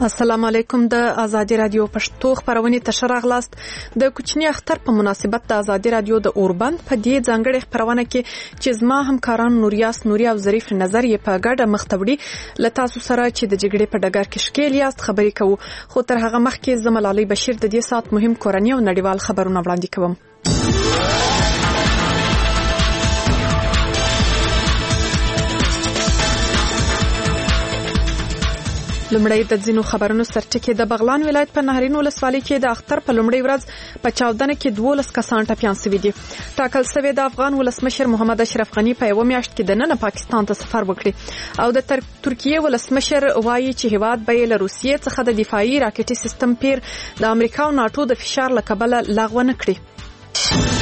السلام علیکم. د آزادی رادیو پښتو خبرونه تشراغلاست. د کوچنی اختر په مناسبت د آزادی رادیو د اوربند په دې ځانګړي خبرونه کې چې زما همکاران نوریاس نوري او ظریف نظر یې په ګډه مختوړي ل تاسو سره چې د جګړې په ډګر کې شکیل یاست خبرې کوو. خو تر هغه مخکې زمل علي بشیر د دې سات مهم کورنۍ او نړیوال خبرونه وړاندې کوم. لمړی د ځینو خبرونو سرټکی د بغلان ولایت په نهرین ولسوالۍ کې د اختر په لمړی ورځ په چاودنه کې 12 کسان ټپیان شوي دي. ټاکل شوی د افغان ولسمشر محمد اشرف غنی په یو میاشت کې د نن پاکستان ته سفر وکړي او د ترکیه ولسمشر وایي چې هیواد به له روسیې څخه د دفاعي راکټي سیستم پیر د امریکا او ناتو د فشار له کبله لغوه نه کړي.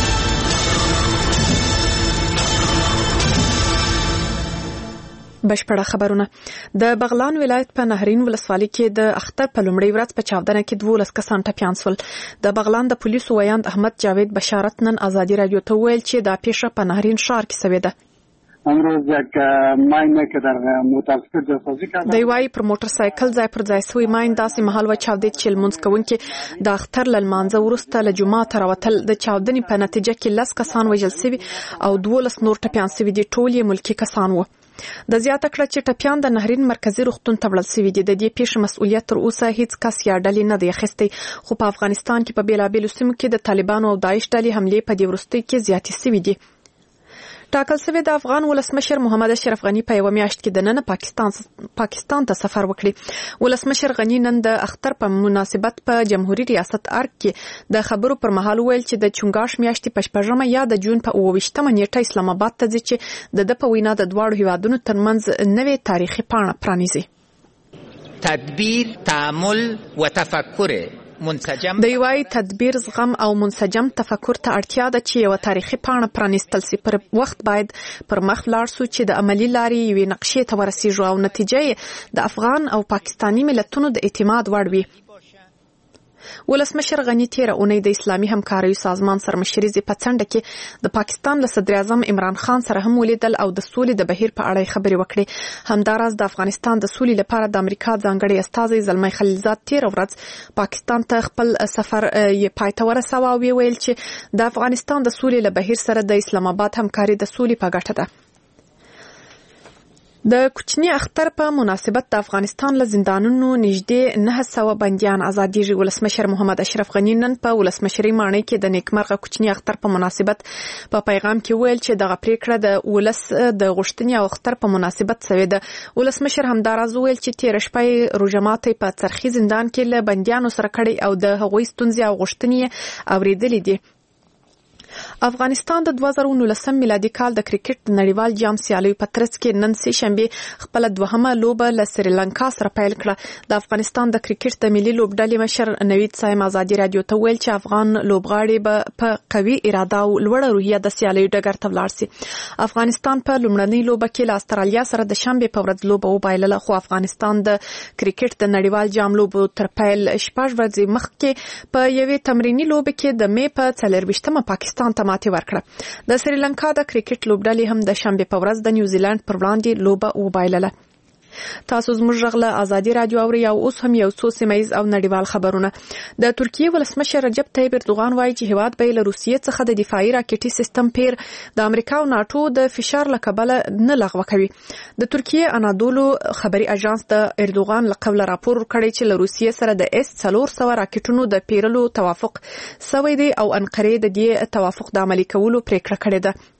بشپړه خبرونه. د بغلان ولایت په نهرین ولسوالۍ کې د اختر په لومړۍ ورځ په چاودنه کې 12 کسان ټپیان شول. د بغلان د پولیسو ویاند احمد جاوید بشارت نن آزادی رادیو ته ویل چې دا پیښه په نهرین ښار کې شوې ده. امروز یک ماینه که در موتورسیکل جاسازی کردن. دی وايي پر موټر سایکل ځای پر ځای سوی ماین داسې محل و چاودید چې لمونځ کوونکي د اختر له لمانځه وروسته له جمعه ته راوتل. د چاودنې په نتیجه کې 10 کسان وژل شوي او 12 نور ټپیان شوي دي. ټول یې ملکی کسان وو. د زیاته کړه چې ټپیان د نهرین مرکزی روغتون ته وړل شوي دي. د دې پیښې مسؤلیت تر اوسه هیڅ کس یا ډلې نه دی اخیستی. خو په افغانستان کې په بیلابیلو سیمو کې د طالبانو او داعش ډلې حملې په دې وروستۍ کې زیاتې شوي دي. ټاکل شوی د افغان ولسمشر محمد اشرف غنی په یو میاشت کې د نن پاکستان ته سفر وکړي. ولسمشر غنی نن د اختر په مناسبت په جمهوریت ریاست ارګ کې د خبرو پر مهال ویل چې د چونګاش میاشتې په 14مه یا د جون په 28مه نیټه اسلام آباد ته ځي چې د په وینا د دواړو هیوادونو ترمنځ نوې تاریخي پاڼه پرانیزي. تدبیر، تعامل و تفکر منسجم. د یوای تدبیر، زغم او منسجم تفکر ته اړتیا ده چې یو تاریخي پاڼه پرانیستل شي. پر وخت باید پر مخ لاړ شو چې د عملی لارې یوې نقشې ته ورسیږو او نتیجه د افغان او پاکستانی ملتونو د اعتماد وړ وي. ولسمشر غنی تیر اونۍ د اسلامي همکارۍ سازمان سرمشري په څنډه کې د پاکستان له صدر اعظم عمران خان سره هم ولیدل او د سولې د بهیر په اړه خبرې وکړې. همداراز د افغانستان د سولې لپاره د امریکا ځانګړي استازي زلمي خلیلزاد تیر ورځ پاکستان ته خپل سفر یې پای ته ورساوه او ویل چې د افغانستان د سولې له بهیر سره د اسلام آباد همکاري د سولې په ګټه ده. د کوچنی اختر په مناسبت د افغانستان له زندانونو نږدې 900 بنديان آزادېږي. ولسمشر محمد اشرف غنی نن په ولسمشري ماڼۍ کې د نیکمرغه کوچنی اختر په مناسبت په پیغام کې ویل چې دغه پریکړه د ولس د غوښتنې او اختر په مناسبت شوې ده. ولسمشر همداراز ویل چې تیر شپه روژه ماتي په څرخي زندان کې له بنديانو سره کړي او د هغوی ستونزې او غوښتنې اوریدلې دي. افغانستان د 2019 میلادي کال د کرکټ د نړیوال جام سیالیو په ترڅ کې نن سه شنبه خپل دوهمه لوبه له سریلانکا سره پیل کړه. د افغانستان د کرکټ د ملي لوبډلې مشر نوید سایم آزادی رادیو ته ویل چې افغان لوبغاړي به په قوي اراده او لوړه روحیه د سیالیو ډګر ته ولاړ شي. افغانستان په لومړنۍ لوبه کې له استرالیا سره د شنبه په ورځ لوبه وبایلله. خو افغانستان د کرکټ د نړیوال جام لوبو تر پیل 6 ورځې مخکې په یوې تمرینی لوبه کې د مې په 24مه پاکستان ته ماتې ورکړه. د سریلانکا د کرکټ لوبډلې هم د شنبه په ورځ د نیوزیلند پر وړاندې لوبه وبایلله. تاسو زموږ غږ له آزادی رادیو اورئ او اوس هم یو څو سیمایز او نړیوال خبرونه. د ترکیه ولسمشر رجب طیب اردوغان وایي چې هیواد به له روسیې څخه د دفاعي راکټي سیستم پیر د امریکا او ناتو د فشار له کبله نه لغوه کوي. د ترکیه انادولو خبري اژانس د اردوغان له قبل راپور کړی چې له روسیې سره د S-400 راکټونو د پیرلو توافق شوی دی او انقره د دې توافق د عملي کولو پریکړه کړې ده.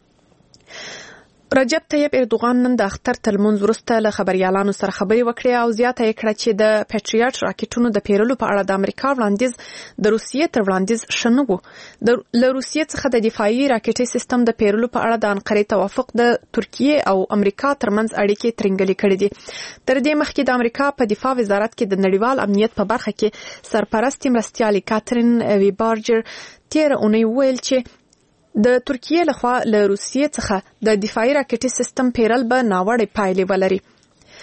رجب طیب اردوغان نن د اختر تر لمونځ وروسته له خبريالانو سره خبرې وکړې او زیاته یې کړه چې د پیټریاټ راکټونو د پیرلو په اړه د امریکا وړاندیز د روسیې تر وړاندیز شنه وو. له روسیې څخه د دفاعي راکټي سیستم د پیرلو په اړه د انقره توافق د ترکیه او امریکا ترمنځ اړیکې ترنګلې کړې دي. تر دې مخکې د امریکا په دفاع وزارت کې د نړیوال امنیت په برخه کې سرپرست مرستیال کاترین ویبارجر تیر اونۍ ویل چې د ترکیه لخوا له روسیې څخه د دفاعي راکټي سیستم پیرل به ناوړه پایلې ولري.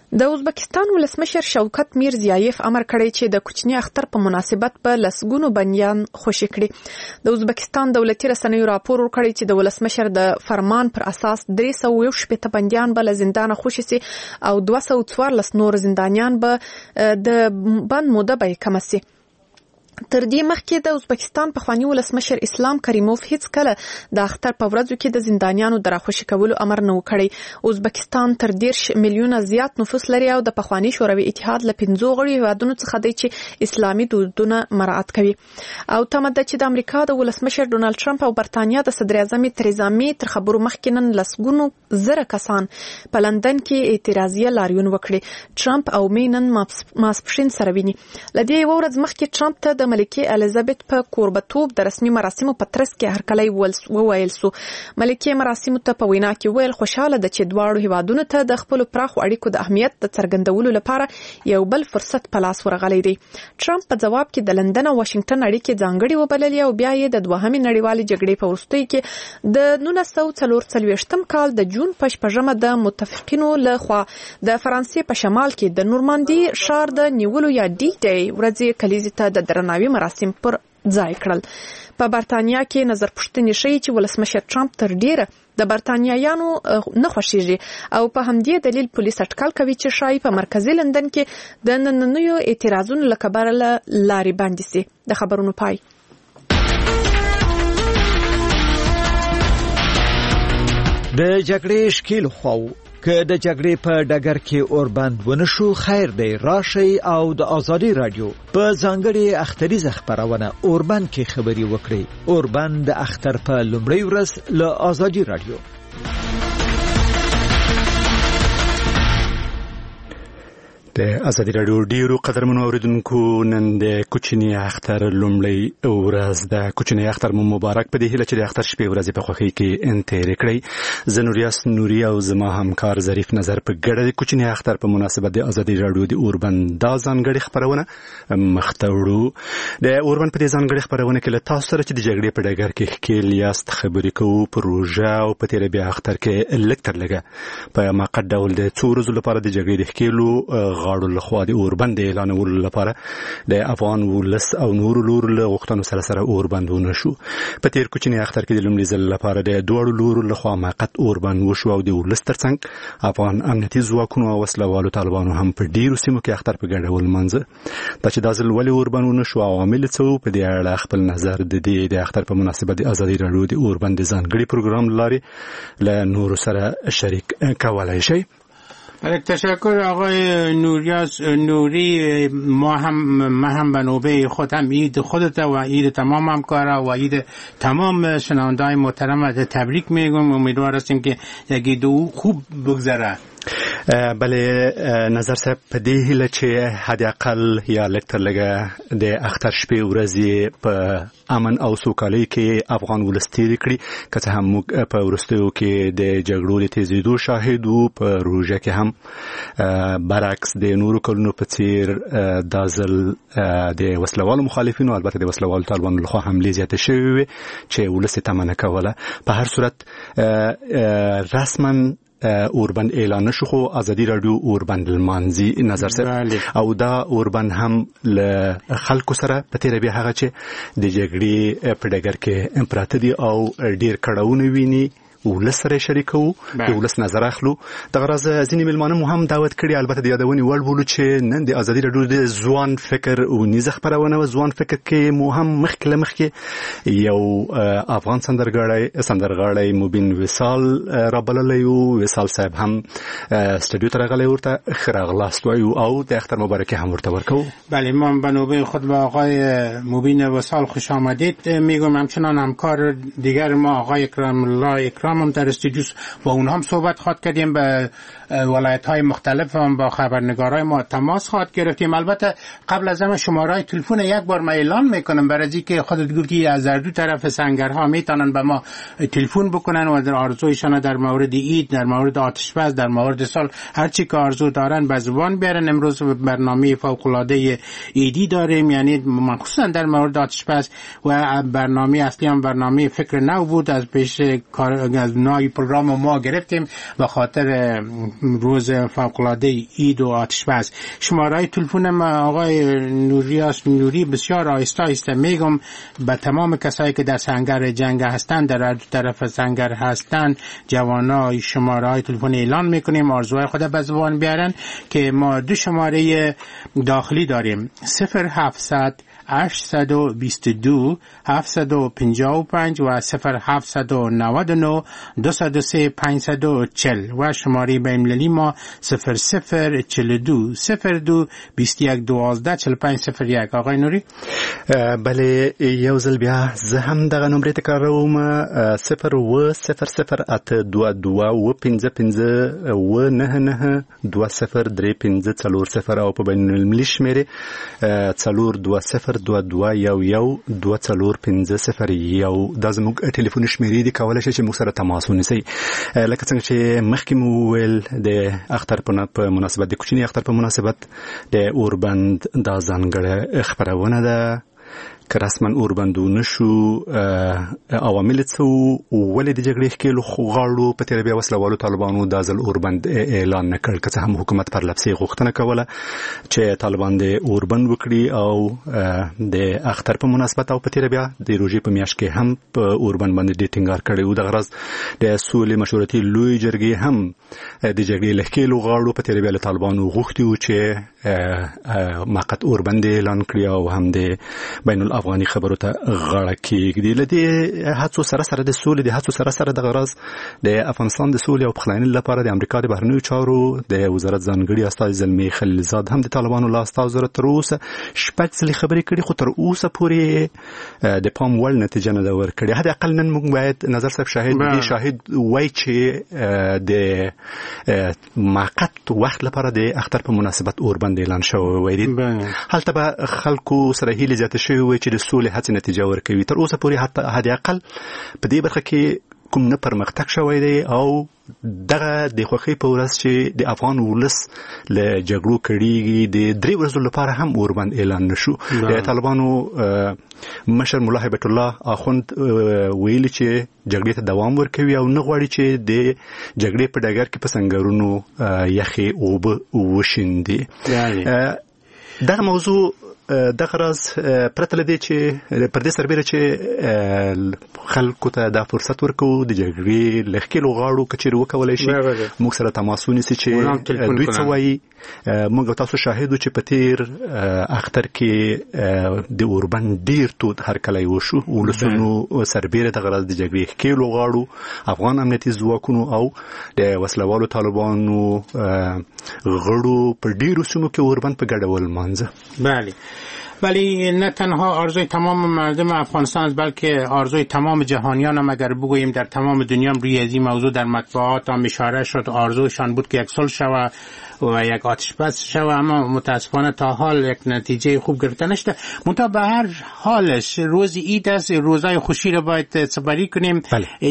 د ازبکستان ولسمشر شوکت میرزیایف امر کړی چې د کوچنی اختر په مناسبت په لسګونو بندیان خوشي کړي. د ازبکستان دولتي رسنیو راپور ورکړی چې د ولسمشر د فرمان پر اساس 311 بندیان به له زندان خوشي سي او 214 نور زندانیان به د بند موده به کم سي. تر دې مخکې د ازبکستان پخوانی ولسمشر اسلام کریموف هیڅ کله د اختر په ورځو کې د زندانیانو د راخوشي کولو امر نه وکړي. ازبکستان تر 10 میلیونه زیات نفوس لري او د پخوانی شوروي اتحاد له 15 غړي هیوادونو څخه دی چې اسلامي دودونه مراعات کوي. او تمه ده چې د امریکا د ولسمشر ډونالد ټرمپ او برتانیا د صدر اعظم تریزا می تر خبرو مخکې نن لسګونو زره کسان په لندن کې اعتراضیه لاریون وکړي. ټرمپ او می نن ماسپښین سره ویني. لدې یو ورځ مخکې ټرمپ ته د ملکه الیزابت په کوربتوب د رسمي مراسمو په ترڅ کې هرکلی وویل سو. ملکه مراسمو ته په وینا کې ویل خوشاله ده چې دواړو هیوادونو ته د خپل پراخو اړیکو د اهمیت د څرګندولو لپاره یو بل فرصت په لاس ورغلی دی. ټرمپ په جواب کې د لندن او واشنگټن اړیکې ځانګړي وبللې او بیا یې د دوهمې نړیوالې جګړې په وروستیو کې د 1944 کال د جون په شپږمه د متفقینو لخوا د فرانسې په شمال کې د نورماندي ښار د نیولو یا ډي ډي ورځې کلیزې ته د درناوي مراسم پر ځای کړل. په برتانیا کې نظر پوښتنې ښیي چې ولسمشر ټرمپ تر ډیره د برتانیایانو نه خوښیږي او په همدې دلیل پولیس اټکل کوي چې شایي په مرکزی لندن کې د نننیو اعتراضونو له کبله لارې بندې سي. د خبرونو پای. د جګړې شکیل خو که د جګړې په ډګر کې اوربند ونشو خیر دی راشي او د ازادي رادیو په ځانګړي اختریزه خبرونه اوربند کې خبري وکړي. اوربند د اختر په لومړی ورځ له ازادي رادیو. د ازادي رادیو ډیرو قدرمنو اوریدونکو نن د کوچنی اختر لومړی ورځ د کوچنی اختر مو مبارک. په دې هیله چې د اختر شپې ورځې په خوښۍ کې انتهایی کړئ. زه نوریاس نوري او زما همکار ظریف نظر په ګډه د کوچنی اختر په مناسبت د ازادي رادیو د اوربند د ځانګړي خبرونه مخته وړو. د اوربند په دې ځانګړي خبرونه کې له تاسو سره چې د جګړې په ډګر کې ښکیل یاست خبرې کوو. پروژه او په تیر بیا اختر کې لکتر لګه په مقد ډول د څو ورځو لپاره د جګړې د ښکیلو غاړو لخوا د اوربند اعلانولو لپاره د افغان ولس او نور لور له غوښتنو سره اوربندونه شو. په تیر کوچنی اختر کې د لومړي ځل لپاره د دوړو لور لخوا موقت اوربند وشو او د ولس ترڅنګ افغان امنیتي ځواکونو او وسلوالو طالبانو هم په ډیرو سیمو کې اختر په ګډه ولمانځه. دا چې دا ځل ولې اوربندونه شو عوامل څه په دې اړه خپل نظر د اختر په مناسبت د ازادي رادیو د اوربند ځانګړي پروګرام لاري له نور سره شریک کولای شي. تشکر آقای نوری. ما هم به نوبه خودم عید خودت و عید تمام همکارا و عید تمام شنونده‌های محترم تبریک میگم. امیدوار هستیم که یکی دو خوب بگذره. بله نظر صاحب په دې هیله چې حداقل یا لکتر لګه د اختر شپې ورځې په امن او سوکالۍ کې افغان ولس تیر کړي. که څه هم موږ په وروستیو کې د جګړو د تیزیدو شاهد وو. په روژه کې هم برعکس د نورو کلونو په څیر دا ځل د وسلوالو مخالفینو البته د وسلوالو طالبانو لخوا حملې زیاتې شوې وې چې ولس یې تمه نه کوله. په هر صورت رسما اوربند اعلان نشو خو ازادي رادیو اوربند لمانځي نظر سره او دا اوربند هم له خلکو سره په تیر بیا هغه چې د جګړې په ډګر کې امپراتوري او ډیر کړهونه ویني ولس سره شریکو د ولس نظر اخلو. د غرض ځینې ملمانه مو هم دعوت کړي. البته د یادونې وړ بولو چې نن د ازادي رادیو د ځوان فکر او نیزه خبرونه و ځوان فکر کې مو هم مخکې یو افغان سندرغاړی مبین وصال را بللی و. وصال صاحب هم استودیو ته راغلی ورته خراغلاست وایو او د اختر مبارکي هم ورته ورکو. بله ما به نوبه خود با آقای مبین وصال خوش آمدید میگم. همچنان همکار دیگر ما آقای اکرام الله هم در استودیو با اونها هم صحبت خواهد کردیم. به ولایت‌های مختلف هم با خبرنگارای ما تماس خواهد گرفتیم. البته قبل از همه شماره‌های تلفن یک بار ما اعلان میکنم برای اینکه خودت گفتی از هر دو طرف سنگرها میتونن به ما تلفن بکنن و در آرزویشان در مورد عید، در مورد آتش‌بس، در مورد سال هر چی که آرزو دارن به زبان بیارن. امروز برنامه فوق‌العاده عیدی داریم، یعنی مخصوصا در مورد آتش‌بس و برنامه اصلی هم برنامه فکر نو بود از پیش از نای پروگرام ما گرفتیم به خاطر روز فوق‌العاده عید و آتش‌بس. شماره تلفن ما آقای نوری بسیار آهسته میگم به تمام کسایی که در سنگر جنگ هستند، در دو طرف سنگر هستند، جوانای شماره های تلفن اعلان میکنیم، آرزوهای خود به زبان بیارن که ما 2 شماره داخلی داریم: 0700 822 755 و 0799 203 540 و شماره بین‌المللی ما 0042 02 21 12 45 01. آقای نوری؟ بله، یو ځل بیا زه هم دغه نمبر تکراروم: 0 او په بین‌المللي شمیره 422022124501. دا زموږ ټلیفون شمیرې دي، کولای شئ چې موږ سره تماس ونیسئ. لکه څنګه چې مخکې مو ویل د اختر په مناسبت، د کوچني اختر په مناسبت د اوربند دا ځانګړې خبرونه ده که رسما اوربندونه شو. عوامل څه ولې د جګړې ښکېلو غاړو په تېره بیا وسلوالو طالبانو دا ځل اوربند اعلان نه کړ، که څه هم حکومت پر لفظي غوښتنه کوله چې طالبان د اوربند وکړي او د اختر په مناسبت او په تېره بیا د روژې په میاشت کې هم په اوربند باندې ډېر ټینګار کړی و. دغه راز د سولې مشورتي لوی جرګې هم د جګړې له ښکېلو غاړو په تېره بیا له طالبانو غوښتي و چې موقت اوربند اعلان کړي او هم د بین الافغاني خبرو ته غاړه کېږدي. له دې هڅو سره سره د سولې د هڅو سره سره دغه راز د افغانستان د سولې او پخلاینې لپاره د امریکا د بهرنیو چارو د وزارت ځانګړي استازي زلمي خلیلزاد هم د طالبانو له استازو سره تر اوسه 6 ځلې خبرې کړي، خو تر اوسه پورې د پام وړ نتیجه نه ده ورکړې. حد اقل نن موږ باید نظر صاحب شاهد وای چې د موقت وخت لپاره د اختر په مناسبت اوربند اعلان شوی وای. هلته به خلکو سره هیله زیاته شوی وای چې د سولې هڅې نتیجه ورکوي. تر اوسه پورې حد اقل په دې برخه کې کوم نه پرمختګ شوی دی او دغه د خوښۍ په ورځ چې د افغان ولس له جګړو کړيږي د 3 ورځو لپاره هم اوربند اعلان نشو. د طالبانو مشر ملا هیبت الله اخوند ویلي چې جګړې ته دوام ورکوي او نه غواړي چې د جګړې په ډګر کې په سنگرونو یخي او وشیندي. دغه موضوع دغه راز پرته لدی چې پر دې سربېره چې خلکو ته دا فرصت ورکو د جګړې لخکلو غاړو کچېر وکولای شي موږ سره تماس ونیسي چې دوی څه وایي. موږ تاسو شاهدو چې په تیر اختر کې د اوربند ډیر تود هرکلی وشو. ولسونو سربېره دغه راز د جګړې لخکلو غاړو افغان امنیتي ځواکونو او د وسلوالو طالبانو غړو په ډیرو سیمو کې اوربند په ګډه ولمانځه. بله، ولی نه تنها آرزوی تمام مردم افغانستان است بلکه آرزوی تمام جهانیان هم اگر بگوییم در تمام دنیا روی از این موضوع در مطبوعات هم اشاره شد. آرزویشان بود که یک صلح شود و یک آتشبس شود، اما متاسفانه تا حال یک نتیجه خوب گرفته نشده. منتها به هر حالش روز عید است، روزای خوشی رو باید سپری کنیم.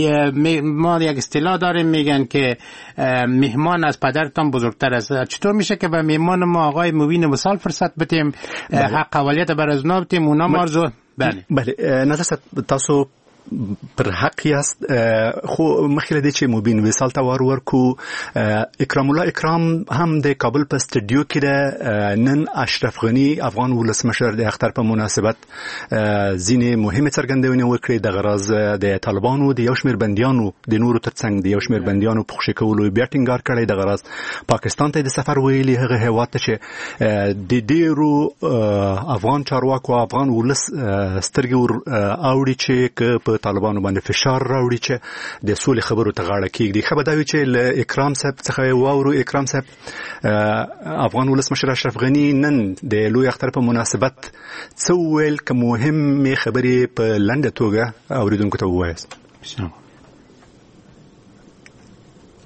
ما یک اصطلاح داریم میگن که مهمان از پدرتان بزرگتر است. چطور میشه که به مهمان ما آقای مبین وصال فرصت بدیم، حق اولیت بر از نو بدیم اونا مرزو؟ بله نظر تاسو پر حق یاست. خو مخکې دې چې مبین وصال ته ورکو اکرام الله اکرام هم د کابل په استډیو کې ده. نن اشرف غنی افغان ولسمشر د اختر په مناسبت ځینې مهمه څرګندونې وکړې. د غرض د طالبانو د یو شمېر بندیانو د نورو ترڅنګ د یو شمېر بندیانو په خوشي کولو بیا ټینګار کړی. د غرض پاکستان ته د سفر ویلي هغه هیواد ته چې د ډیرو افغان چارواکو افغان ولس سترګې اوړي چې په طالبانو باندې فشار راوړي چې د سولې خبرو ته غاړه کېږدي. خبر دا وی چې اکرام صاحب څخه واورو. اکرام صاحب افغان ولسمشر اشرف غنی نن د لوی اختر په مناسبت څه ویل که مهمه خبرې په لنډه توګه اوریدونکو ته ووایاست؟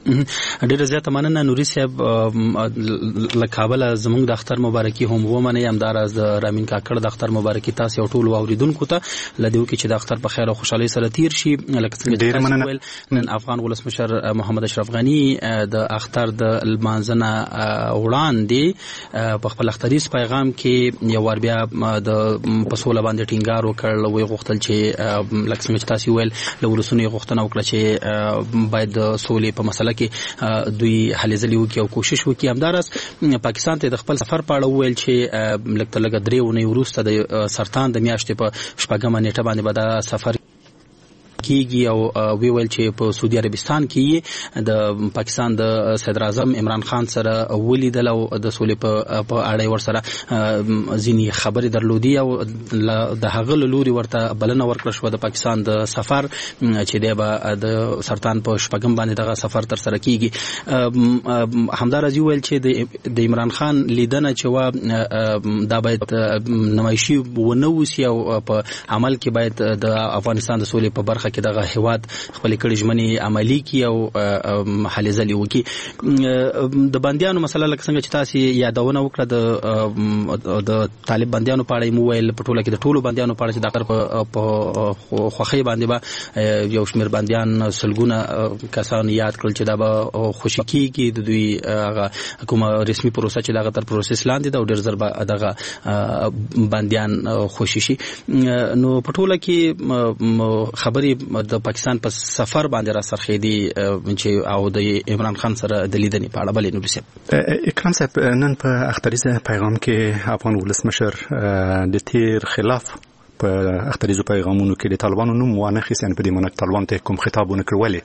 ډېر زیات مننه نوري صاحب له کابل زموږ د اختر مبارکي هم ومنه همداراز د رامین کاکړ د اختر مبارکي تاسو یو ټول اوریدونکو ته لدیو کې چې د اختر په خیر او خوشحالي سره تیر شي. لکه څنګه نن افغان ولسمشر محمد اشرف غنی د اختر د لمانځنه وړاندې په خپل اختریز پیغام کې یو ور بیا د پسوله باندې ټینګار وکړ، وی غوښتل چې لکه څنګه چې تاسو ویل له ولسونو غوښتنه وکړه چې باید د سولې په مسله کې دوی هلې ځلې وکړي او کوشش وکړي. همداراز پاکستان ته د خپل سفر په اړه وویل چې لږ 3 اونۍ وروسته د سرطان د میاشتې په 4مه نیټه باندې به دا سفر کیږي او وی ویل چې په سعودي عربستان کې د پاکستان د صدر اعظم عمران خان سره ولیدل او د سولې په اړه ورسره ځینی خبرې درلودي او د هغه لوري ورته بلنه ورکړه شو د پاکستان د سفر چې د سرطان په 4 باندې دغه سفر تر سره کیږي. همداراز ویل چې د عمران خان لیدنه چې دا باید نمایشي ونه وسی او په عمل کې باید د افغانستان د سولې په برخه کې دغه هیواد خپل کړي ژمنې عملی کی او هلې ځلې وکي. د بنديانو مسله لکه څنګه چې تاسو یادونه وکړه د طالب بنديانو په اړه مو ویل په ټوله کې د ټولو بنديانو په اړه چې د په خوخي باندې به یو شمېر بنديان سلګونه کسان یاد کړل چې دا به خوشی کیږي د دوی کومه رسمي پروسه چې دغه تر پروسس لاندې دا ډېر ضربه دغه بنديان خوشی شي. نو په ټوله کې خبري د پاکستان په سفر باندې را سرخېدي چې او د عمران خان سره د لیدنې په اړه بلې نور څه اکرام صاحب نن په اختریزه پیغام کې افغان ولسمشر د تیر خلاف په اختریزو پیغامونو کې د طالبانو نوم وانه خصيان په دې مونږ طالبان ته کوم خطابونه کړولې؟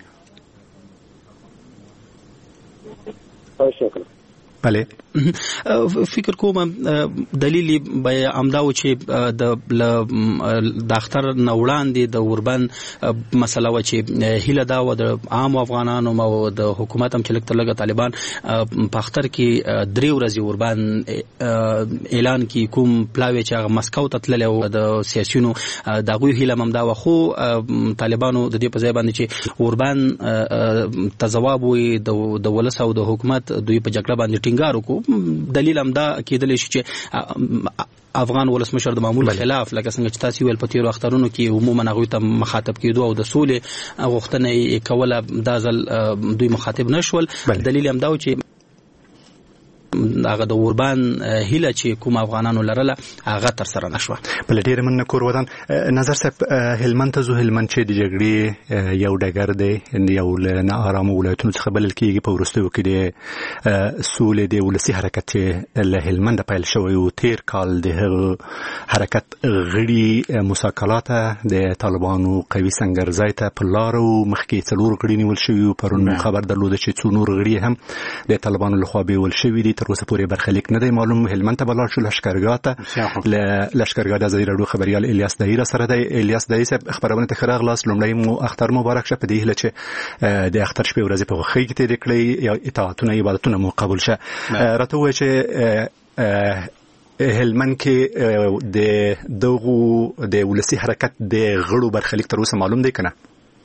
شکر. بله فکر کوم دلیل به امداو چې د اختر نوړاندې د اوربن مسله و چې هیله دا و د عام افغانانو او د حکومت هم چې لکه طالبان په اختر کې 3 ورځې اوربن اعلان کی کوم پلاوی چې مسکو ته تلل او د سیاسيونو دغه هیله ممدا و خو طالبانو د دې په ځای باندې چې اوربن تجواب وي د ولس او د حکومت دوی په جګړه باندې ټینګار وکړو. دلیل هم دا کېدلی شي چې افغان ولسمشر د معمول خلاف لکه څنګه چې تاسو ویل په تیرو اخترونو کې عموما هغه ته مخاطب کېدو او د سولې غوښتنې کوله دا ځل دوی مخاطب نشول. دلیل هم دا چې هغه د اوربان هیله چې کوم افغانانو لرله هغه تر سره نشوه. بل ډیر من کور ودان نظر صاحب هلمند ته زو هلمند چې د جګړې یو ډګر دی یو نه آرام ولایتونو څخه بلل کېږي په ورستیو کې د سولې د ولسی حرکت له هلمند پیل شوی او تیر کال د حرکت غړي مساکلات د طالبانو قوي سنگرځای ته په لارو مخکې څلور غړي نیول شوی پرون خبر درلوده چې څو نور غړي هم د طالبانو لخوا بیول شوی دي. تر اوسه پورې برخلیک نه دی معلوم. هلمند ته بلار شو لشکرګاه ته لشکرګاه د ازادي راډیو خبريال الیاس دایره سره دی. الیاس دایره صاحب خبرونه ته خراغ لاس لومړی مو اختر مبارک شه. په دې هله چې د اختر شپې ورځې په خوخي کې تیر کړی یا اطاعتونه عبادتونه مو قبول شه. راته وای چې هلمند کې د دغه د ولسی حرکت د غړو برخلیک تر اوسه معلوم دی کنه؟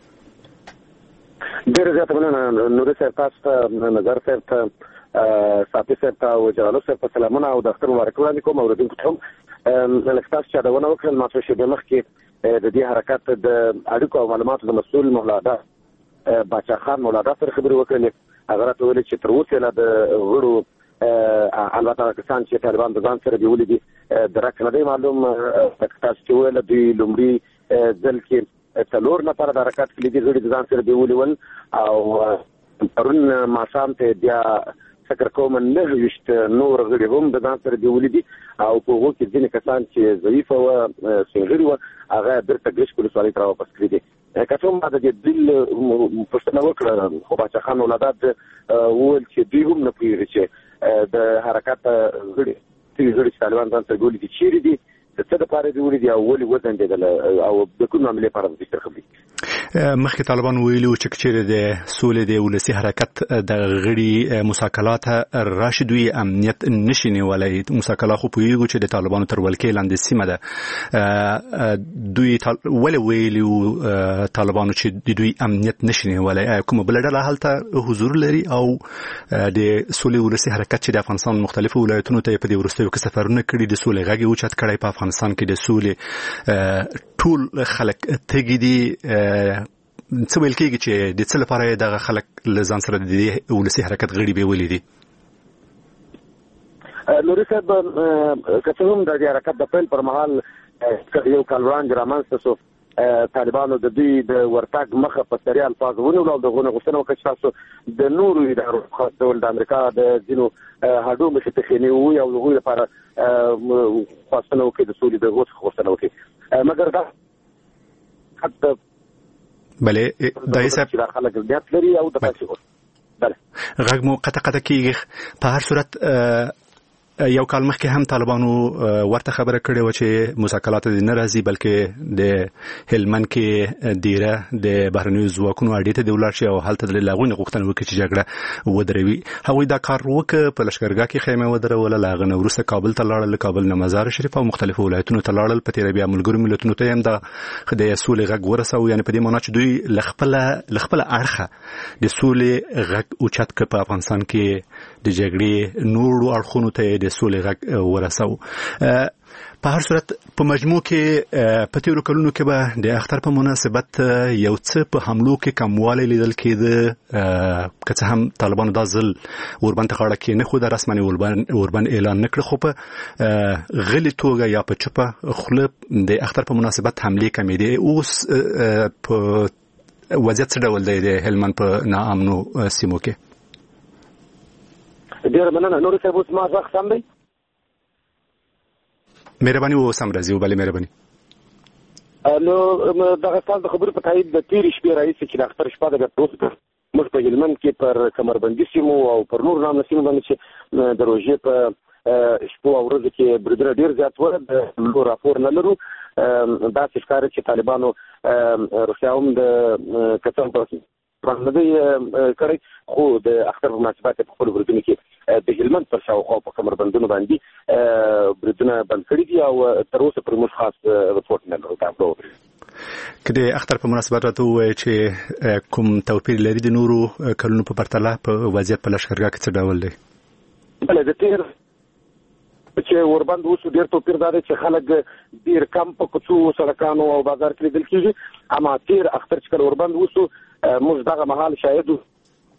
ډېر زیات مننه نور صاحب تاسو نظر صاحب صافي صاحب ته او جلالو صاحب په سلامونه او د اختر مبارک وړاندې کوم اوریدونکو ته هم لکه تاسو چې دا ونه وکړل ما څه شی مخ کې د دې حرکت د اړیکو او معلوماتو د مسؤل مولانا باچا خان مولانا سره خبرې وکړلې. هغه راته ویل چې تر اوسه لا د غړو البته کسان چې طالبان د ځان سره دیولې دي درک نه دی معلوم. تاسو چې ویل دوی لومړی ځل کې څلور نفر د حرکت کې دي غړي د ځان سره دیولې ول او پرون ماښام ته بیا فکر کوم نه وشت نور غړي هم د ځان سره دیولې دي او په هغه کې ځینې کسان چې ضعیف او سنغړي و هغه درته ګش کول سوالي تر واپس کړی دي. کله ما د دل پښتنه وکړه خو باچا خان ولادت وول چې دوی هم نه پیږي چې د حرکت غړي طالبان ځان سره ګولې دي چیرې دي د څه لپاره دی ولې دی او ولې وزن دی او د کوم عملي لپاره د ذکر خبري. مخکې طالبان ویلي چې چیرې د سولې د ولسي حرکت د غړي مساکلات راشد وي امنیت نشي نیولای. مساکلات خو پوهیږو چې د طالبانو تر ولکې لاندې سیمه ده. دوی ولې ویلي طالبانو چې دوی امنیت نشي نیولای؟ کومه بل ډله هلته حضور لري او د سولې ولسي حرکت چې د افغانستان مختلفو ولایتونو ته په دې وروستیو کې سفرونه کړي د سولې غږ اوچت کړی په افغانستان کې د سولې ټول خلک تګي دي. څه ویل کېږي چې د څه لپاره دغه خلک له ځان سره د ولسي حرکت غړي به ولې دي؟ نوري صاحب که څه هم د دې حرکت د پیل پر مهال یو کال وړاندې رامنځته شو، طالبانو د دوی د ورتګ مخه په سریع الفاظ ونیول او دغه غوښتنه وکړه چې تاسو د نورو ادارو خاص ډول د امریکا د ځینو هډو مخې ته خېنی او دغه لپاره خاصنه وکړي د سولې د غوښتنه وکړي، مګر دا حتی بله دای صاحب خلک نیت لري او د پاتې بله غږ مو قطع کیږي. په هر صورت یو کال مخکې هم طالبانو ورته خبره کړې و چې مساکلات نه راځي بلکې د هلمند کې دیره د بهرنیو ځواکونو اړې ته د ولاړ شي او هلته د لغوي غوښتنه وکړي چې جګړه ودروي. هغوی دا کار وکړ، په لښکرګاه کې خیمه ودروله، له هغه نه وروسته کابل ته لاړل، کابل نه مزار شریف او مختلفو ولایتونو ته لاړل، په تېره بیا ملګرو ملتونو ته هم د سولې غږ ورساو. یعنې په دې معنا چې دوی له خپله اړخه د سولې غږ اوچت کړ په افغانستان کې د جګړې نورو اړخونو ته د سولې غږ ورساو. په هر صورت په مجموع کې په تیرو کلونو کې به د اختر په مناسبت یو څه په حملو کې کموالی لیدل کېده، که څه هم طالبانو دا ځل اوربند ته غاړه کېنښوده، رسما اوربند اعلان نه کړه، خو په غلې توګه یا په چوپه خوله د اختر په مناسبت حملې کمېدې. اوس په وضعیت څه ډول دی د هلمند په ناامنو سیمو کې؟ ډېره مننه. نوري صاحب اوس ما غږ سم دی؟ مهرباني اوس هم راځي. بلې مهرباني. نو دغه سال د خبرو په تایید د تېرې شپې راهیسې چې د اختر شپه ده بیا تر اوسه موږ په هلمند کې پر کمربندي سیمو او پر نورو نامه سیمو باندې چې د روژې په شپو او ورځو کې بریدونه ډېر زیات وو، د راپور نه لرو. داسې ښکاري چې طالبانو روسیا هم د کتن په نه دی کړی، خو د اختر په مناسبت په خپلو بریدونو کې د هلمند پر شاوخوا په کمربندونو باندې بریدونه بند کړي دي او تر اوسه پرې موږ خاص رپورټ نه لرو. که د اختر په مناسبت راته ووایې چې کوم توپیر لري د نورو کلونو په پرتله په وضعیت په لښکرګاه کې څه ډول دی؟ بله د تېر چې اوربند اوس ډېر توپیر دا دی چې خلک ډېر کم په کوڅو سړکانو او بازار کې لیدل کېږي، اما تېر اختر چې کله اوربند اوسو موږ دغه مهال شاهد د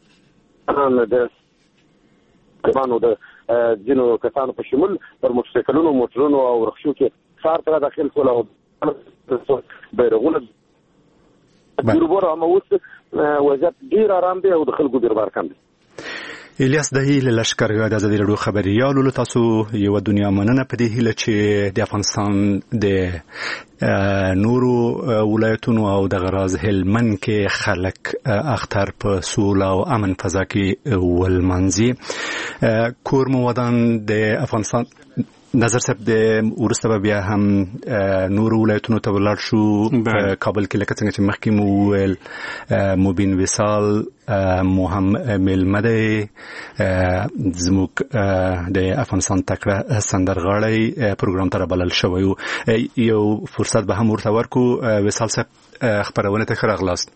طالبانو د ځینو کسانو په شمول پر موټرسایکلونو موټرونو او رخشو کې ښار ته داخل شول او بیرغونه بیربور هم اوس وضعیت ډېر آرام دی او د خلکو بیربار کم دی. الیاس دهی له لښکرګاه د ازادي راډیو خبریالو له تاسو یو دنیا مننه په دې هیله چې د افغانستان د نورو ولایتونو او د غراز هلمند کې خلک اختر په سوله او امن فضا کې ولمانځي. کور مو ودان د افغانستان نظر صاحب د ورسته بیا هم نور ولایتونو ته ولاړ شو په کابل کې لکه څنګه چې مخکې مو ویل مبین وصال مهم ملمده زموږ د افغانستان تکړه سندرغاړی پروګرام ته بلل شوی یو فرصت به هم ورته ورکو. وصال صاحب خبرونه ته ښه راغلاست.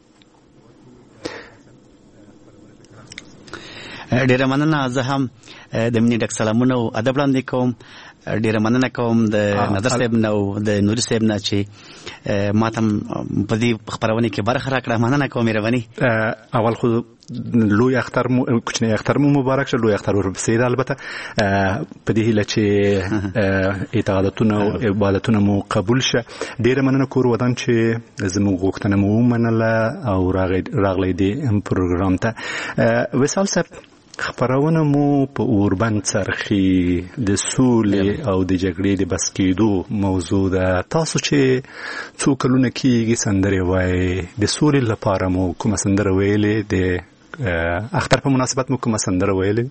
ډیره مننه. زه هم د مینې ډک سلامونه او ادب وړاندې کوم. ډیره مننه کوم د نظر صاحب نه او د نوري صاحب نه چې ما ته په دې خبرونه کې برخه راکړه. مننه کوم. مهرباني. اول خو لوی اختر مو کوچنی اختر مو مبارک شه. لوی اختر ورپسې ده البته په دې هیله چې اعتقاداتونه او عبادتونه مو قبول شه. ډیره مننه کور ودان چې زموږ غوښتنه مو ومنله او راغلی دی پروګرام ته. وصال صاحب خبرونه مو په اوربند څرخي د سولې او د جګړې د بس کېدو موضوع ده. تاسو چې څو کلونه کېږي سندرې وایي، د سولې لپاره مو کومه سندره ویلې؟ د اختر په مناسبت مو کومه سندره ویلې؟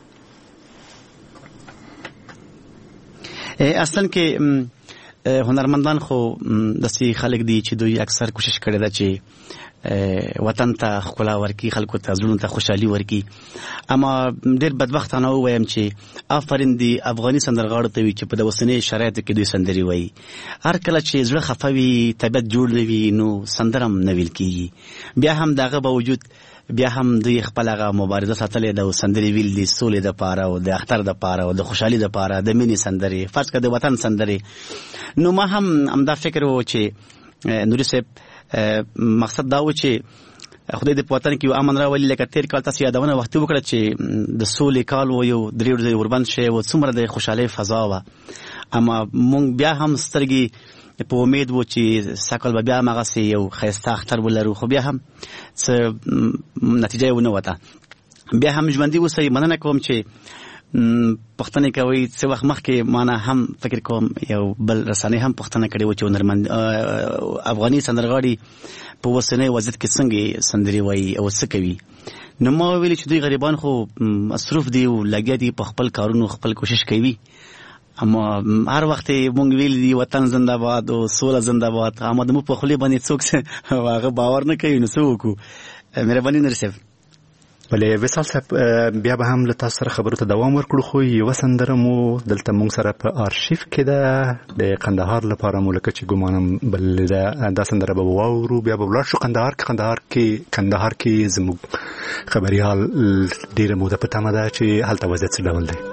اصلا کې هنرمندان خو داسې خلک دي چې دوی اکثر کوشش کړی ده چې وطن ته ښکلا ورکی خلکو ته زړونو ته خوشحالي ورکی اما ډېر بدبختانه وایم چې آفرین دی افغاني سندرغاړو ته وي چې په د اوسنۍ شرایطو کې دوی سندرې وایي هر کله چې زړه خفه وي طبیعت جوړ نه وي نو سندره هم نه ویل کېږي بیا هم د هغه باوجود بیا هم دوی خپل هغه مبارزه ساتلې ده او سندرې ویل دي سولې دپاره او د اختر دپاره او د خوشحالي دپاره د مینې سندرې فرض کړه د وطن سندرې نو ما هم همدا فکر و چې نوري صاحب مقصد دا و چې خدای دې په وطن کې یو امن راولي لکه تېر کال تاسو یادونه وختي وکړه چې د سولې کال و یو درې ورځې اوربند شوی و څومره د خوشحالۍ فضا وه اما مونږ بیا هم سترګې په امید و چې سږ کال به بیا هماغسې یو ښایسته اختر ولرو خو بیا هم څه نتیجه یې ونه وته بیا هم ژوندي اوسئ مننه کوم چې پښتنې کوي څه وخت مخکې ما نه هم فکر کوم یو بل رسنۍ هم پښتنه کړې و چې هنرمند افغاني سندرغاړي په اوسنۍ وضعیت کې څنګه سندرې وایي او څه کوي نو ما ویلي چې دوی غریبان خو مصروف دي او لګیا دي په خپل کارونو خپل کوشش کوي اما هر وخت مونږ ویل دي وطن زنده باد او سوله زنده باد اما د مو په خولې باندې څوک هغه باور نه کوي نو څه وکړو مهرباني نرسف بلې وصال صاحب بیا به هم له تاسو سره خبرو ته دوام ورکړو خو یوه سندره مو دلته مونږ سره په آرشیف کې ده د قندهار لپاره مو لکه چې ګمانم بل ده دا سندره به واورو بیا به ولاړ شو قندهار کې زموږ خبریال ډېره موده په تمه ده چې هلته وضعیت څه ډول دی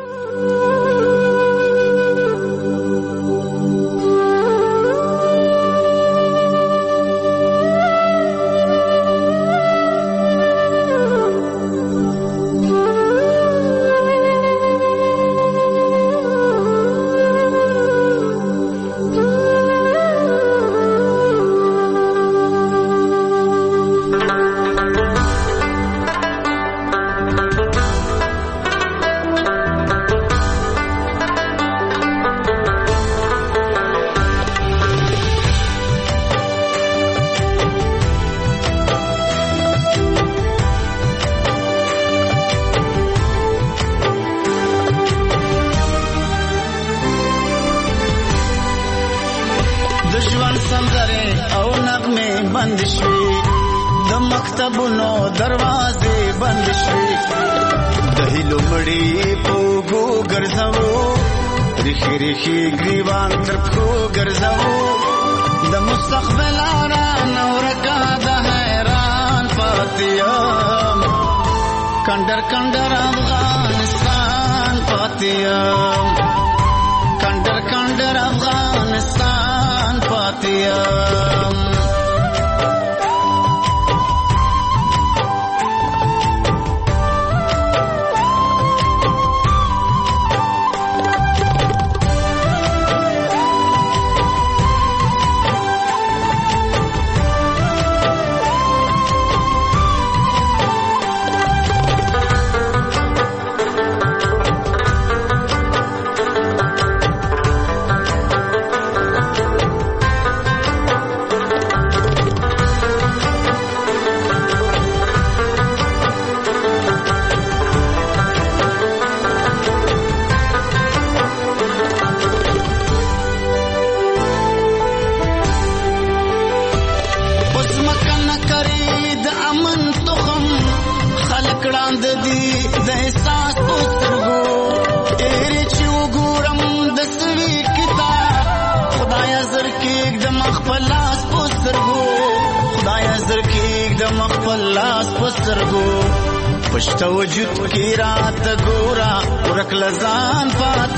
پښتو وجود کی رات ګورا ورک لزان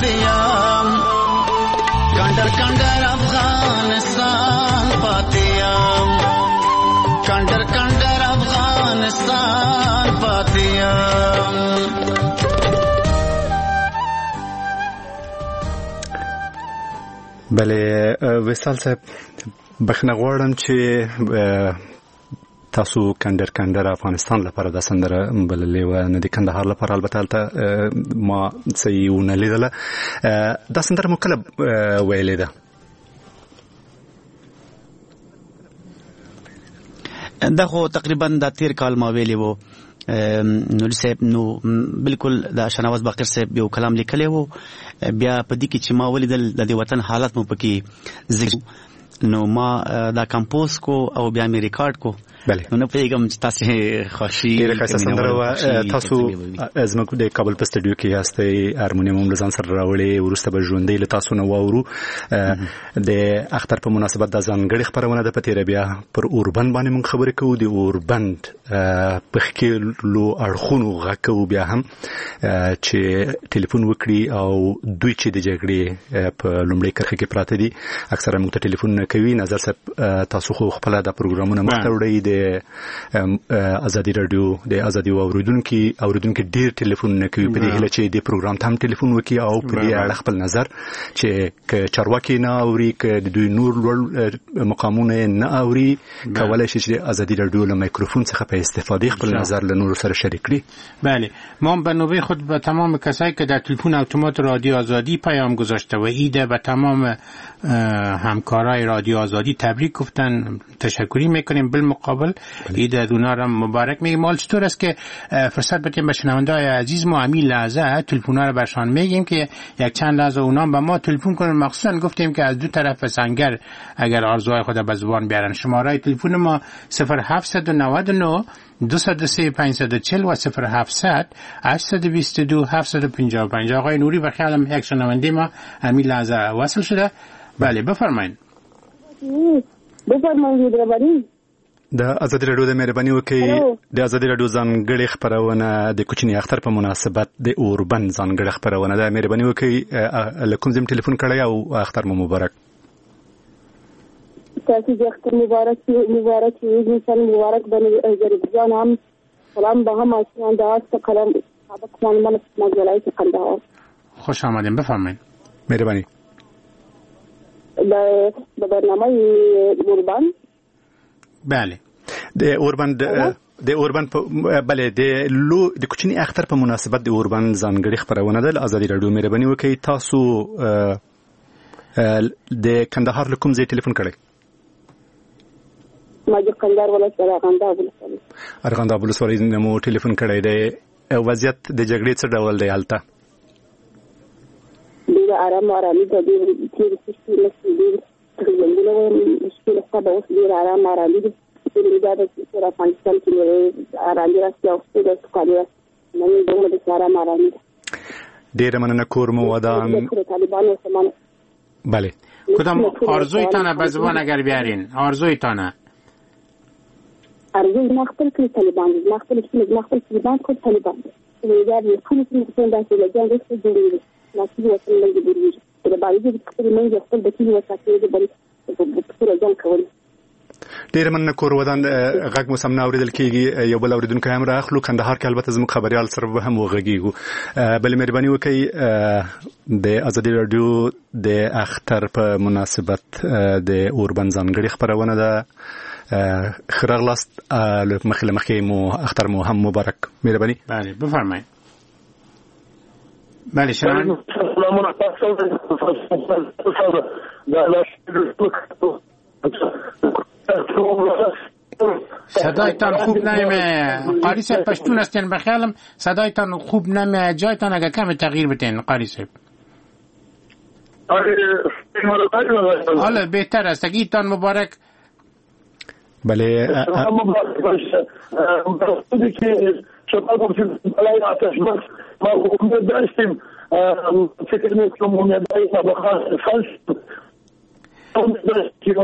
فاتیام کندر افغانستان فاتیام کندر افغانستان فاتیام بله وصال صاحب بخنه غواړم چې تاسو کندر افغانستان لپاره د سندره بللې و نه د کندهار لپاره البته البته ما صحیح ونه لیدله دا سندره مو کله ویلې ده دا خو تقریبا د تیر کال ما ویلې وو نور صاحب نو بالکل د شناواز باقر صاحب یو کلام لیکلی وو بیا په دې کې چې ما ولیدل د وطن حالت مو پکې نو ما دا کمپوز کو او بیا مې ریکارډ کو نو نه پیغام چې تاسو خوشي تاسو زموږ د کابل په سټډیو کې یاستئ هارمونیم هم لزان سره راوړي ورسته به ژوندۍ له تاسو نه واورو د اختر په مناسبت د ځانګړي خبرونه د پتیره بیا پر اوربند باندې موږ خبرې کوو د اوربند په خکلو اړخونو غاکو بیا هم چې ټلیفون وکړي او دوی چې د جګړې په لومړۍ کرښه کې پراته دي اکثره موږ ته ټلیفون نه کوي. نظر صاحب تاسو خو خپل د پروګرامونو مخته وړئ د ازادي رادیو د ازادي اوریدونکو ډیر ټلیفون نه کوي په دې هله چې د پروګرام ته هم ټلیفون وکړي او په دې اړه خپل نظر چې چارواکي نه اوري ک د دوی نور لوړ مقامونه نه اوري کولای شي چې ازادي رادیو له میکروفون څخه په استفاده خپل نظر له نور سره شریک کړي. بله ما به نوبه خود به تمام کسایی که در تلفن اتومات رادیو آزادی پیام گذاشته و ایده به تمام همکارای رادیو آزادی تبریک گفتن تشکری میکنیم. بالمقابل ایده دونا را مبارک میگیم. مال چطور است که فرصت بدیم به شنونده‌های عزیز ما همین لحظه تلفن‌ها رو برشان میگیم که یک چند لحظه اونا به ما تلفن کنن. مخصوصا گفتیم که از دو طرف سنگر اگر آرزوهای خود به زبان بیارن. شماره تلفن ما 0799 203 540 و 0700 822 755. آقای نوری و خیالم یک شنونده ما همین لحظه وصل شده. بله بفرمایید. بفرمایید. د ازادي رادیو د مهرباني وکړي د ازادي رادیو ځانګړي خبرونه د کوچنی اختر په مناسبت د اوربند ځانګړي خبرونه د مهرباني وکړي لکم زم ټلیفون کړی او اختر مو مبارک. تاسو د اختر مبارک انسان مبارک باندې جان هم سلام به هم اسمان د است قلم سابق من مجلای قندهار. خوش آمدین بفرمایید. مهربانی. د برنامه اوربند بله د اوربند بله د کوچنی اختر په مناسبت د اوربند ځانګړي خبرونه ده. ازادي رادیو مهرباني وکړئ تاسو د کندهار لکم زی ټلیفون کړئ. ما د کندهار ولایت ارغنداب ولسوالۍ نه مو ټلیفون کړی دی. وضعیت د جګړې څه ډول دی هلته؟ ډېر آرامي ده. ډېر مشکل سبا اوس ډېر آرامي دي. دا د افغانستان کې آرامي راځي او څه د سوکالي راځي. نن د آرامي ده. ډېر مننه کور مو ودان. بله کدام آرزویتانه به زبان اگر بیارین؟ آرزویتانه ارزوی مختلف طالبان مختلف طالبان کو طالبان یا د خپل څه داسې لږه رسې جوړېږي ناسي وسل لږه جوړېږي د باندې د خپل منځ خپل د کلی وساتې د بل څه ځان کول. ډیر مننه کور ودان غږ مو سم نه اوریدل کیږي. یو بل اوریدونکو هم راخلو کندهار کې البته زموږ خبريال سره به هم وغږیږو. بل مهرباني وکړئ د ازادي رادیو د اختر په مناسبت د اوربند ځانګړي خبرونه ده. خراغلاست مخکې مو اختر مو هم مبارک. مهرباني. بله بفرمایید. بله شما صدایتان خوب نمیه. قاری صاحب پشتون هستین بخیالم صدایتان خوب نمیه. جایتان اگر کم تغییر بتین قاری صاحب. حالا بهتر است. اگیتان مبارک. بله مبارک که شباب فی بلای آتش بس ما امید داشتیم فکر میکنم امید داشتیم بخواست فلس امید داشتیم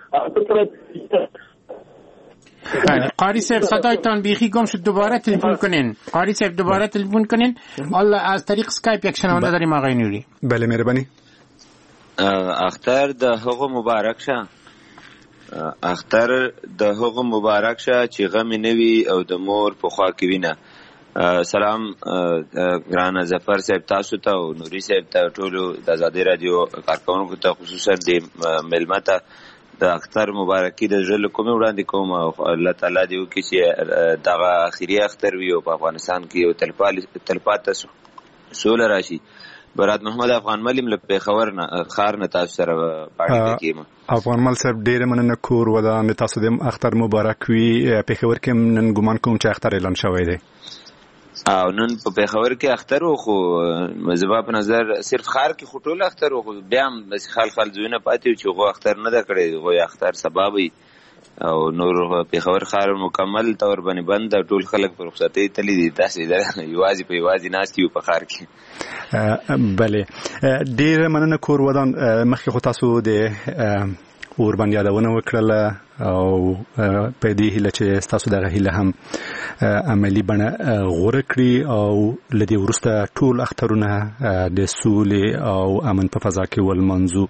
قاری صاحب صدایتان بیخی گم شد. دوباره تلفن کنین قاری صاحب. دوباره تلفن کنین. الله از طریق اسکایپ یک شنونده داریم آقای نوری. بله مهربانی. اختر د هغه مبارک شه. اختر د هغه مبارک شه چې غم نوي او د مور په خوا کې وینه. سلام ګران ظفر صاحب تاسو ته او نوري صاحب ته ټولو د ازادي رادیو کارکونکو ته خصوصا د ملمته د اختر مبارکي د ژوند کومه وړاندې کوم او الله تعالی دې وکړي چې دغه اخیری اختر وي او په افغانستان کې یو تلپاته سوله راشي. برات محمد افغان ملیم له پیښور نه خار نه تاسو سره پاړی کېم. افغان مل صاحب ډېر مننه کور ودان تاسو د اختر مبارک وي. پیښور کې نن ګمان کوم چې اختر اعلان شوی دی او نن په پیښور کې اختر خو مزبا په نظر صرف خار کې خټول اختر خو بیا هم بس خال زوینه پاتې چې غو اختر نه دا کړی غو اختر سبب او نور پیښور ښار مکمل تور باندې بند ټول خلک پر رخصتۍ تللي دي تاسې یوازې په یوازې ناست یو په ښار کې. بله ډېره مننه کور ودان. مخکې خو تاسو د اوربند یادونه وکړله او په دې هیله چې ستاسو دغه هیله هم عملي بڼه غوره کړي او له دې وروسته ټول اخترونه د سولې او امن په فضا کې ولمانځو.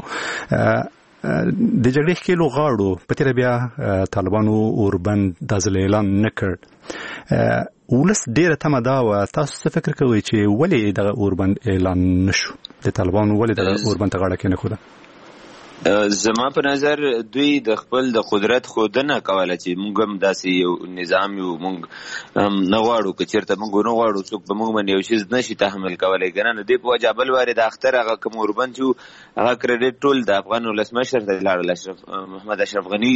د جګړې ښکېلو غاړو په تېره بیا طالبانو اوربند دا ځل اعلان نه کړ. ولس ډېره تمه دا وه. تاسو څه فکر کوئ چې ولې دغه اوربند اعلان نه شو؟ د طالبانو ولې دغه اوربند ته غاړه کېنښوده؟ زما په نظر دوی د خپل د قدرت ښودنه کوله چې موږ هم داسې یو نظام یو موږ نه غواړو که چېرته موږ ونه غواړو څوک به موږ باندې یو شیز نشي تحمل کولی که نه. د دې په وجه بل وارې د اختر هغه کوم اوربند چې هغه کریډټ ټول د افغان ولسمشر ته لاړل. محمد اشرف غني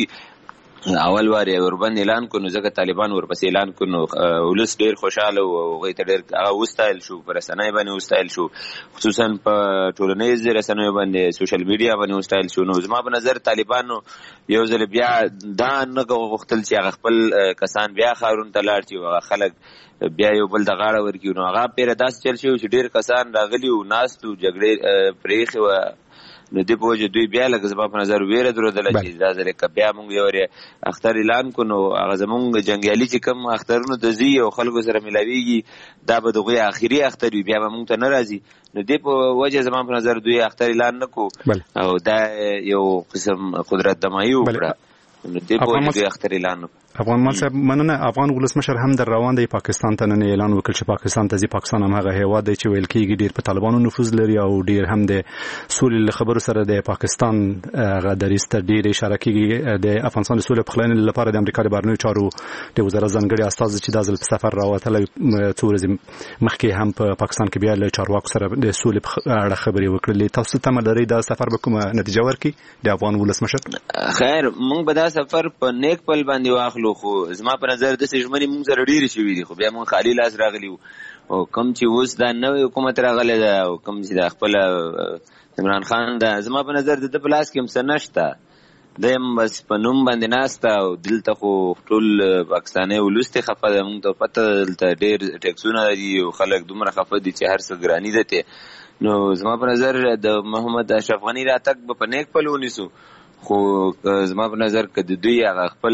اول وار اوربند اعلان کو نو ځکه طالبان ورپسې اعلان کو نو ولس ډېر خوشاله او هغوی ته ډېر هغه وستایل شو، په رسنیو باندې وستایل شو، خصوصا په ټولنیزو رسنیو باندې سوشل میډیا باندې وستایل شو. نو زما په نظر طالبانو یو ځل بیا دا نه غوښتل چې هغه خپل کسان بیا ښارونو ته لاړ شي او هغه خلک بیا یو بل د غاړه ورکړي. نو هغه پیره داسې چل شوی چې ډېر کسان راغلي وو ناست وو جګړې پرېښې وه. نو دې په وجه دوی بیا لکه زما په نظر ویره درلودله چې دا ځل که بیا موږ یو اختر اعلان کړو نو هغه زموږ جنګیالي چې کوم اخترونو ته ځي او خلکو سره ملاویږي دا به د هغوی آخري اختر وي، بیا به موږ ته نه راځي. نو دې په وجه زما په نظر دوی اختر اعلان نه کړو او دا یو قسم قدرت دمایي وکړه. نو دې په وجه دوی اختر اعلان نه کړو. افغان مال صاحب مننه. افغان ولسمشر هم در روان دی پاکستان ته نن اعلان وکړ چې پاکستان ته ځي. پاکستان هم هغه هیواد دی چې ویل کېږي ډېر په طالبانو نفوذ لري او ډېر هم د سولې له خبرو سره د پاکستان هغه دریځ ته ډېر اشاره کېږي. د افغانستان د سولې پخلاینې لپاره د امریکا د بهرنیو چارو د وزارت ځانګړي استازي چې دا ځل په سفر راوتلی څو ورځې مخکې هم په پاکستان کې بیا له چارواکو سره د سولې په اړه خبرې وکړلې. تاسو تمه لرئ دا سفر به کومه نتیجه ورکړي د افغان ولسمشر؟ خیر موږ به دا سفر په نیک پل باندې واخلو، خو زما په نظر داسې ژمنې موږ سره ډېرې شوي دي، خو بیا موږ خالي لاس راغلي وو. او کوم چې اوس دا نوی حکومت راغلی ده او کوم چې دا خپله عمران خان ده، زما په نظر د ده په لاس کې هم څه نشته. دی هم بس په نوم باندې ناسته او دلته خو ټول پاکستانی ولس ته خفه ده. موږ ته پته دلته ډېر ټیکسونه دي او خلک دومره خفه دي چې هر څه ګراني ده ته. نو زما په نظر د محمد اشرف غني راتګ به په نیک پل ونیسو، خو زما په نظر که د دوی هغه خپل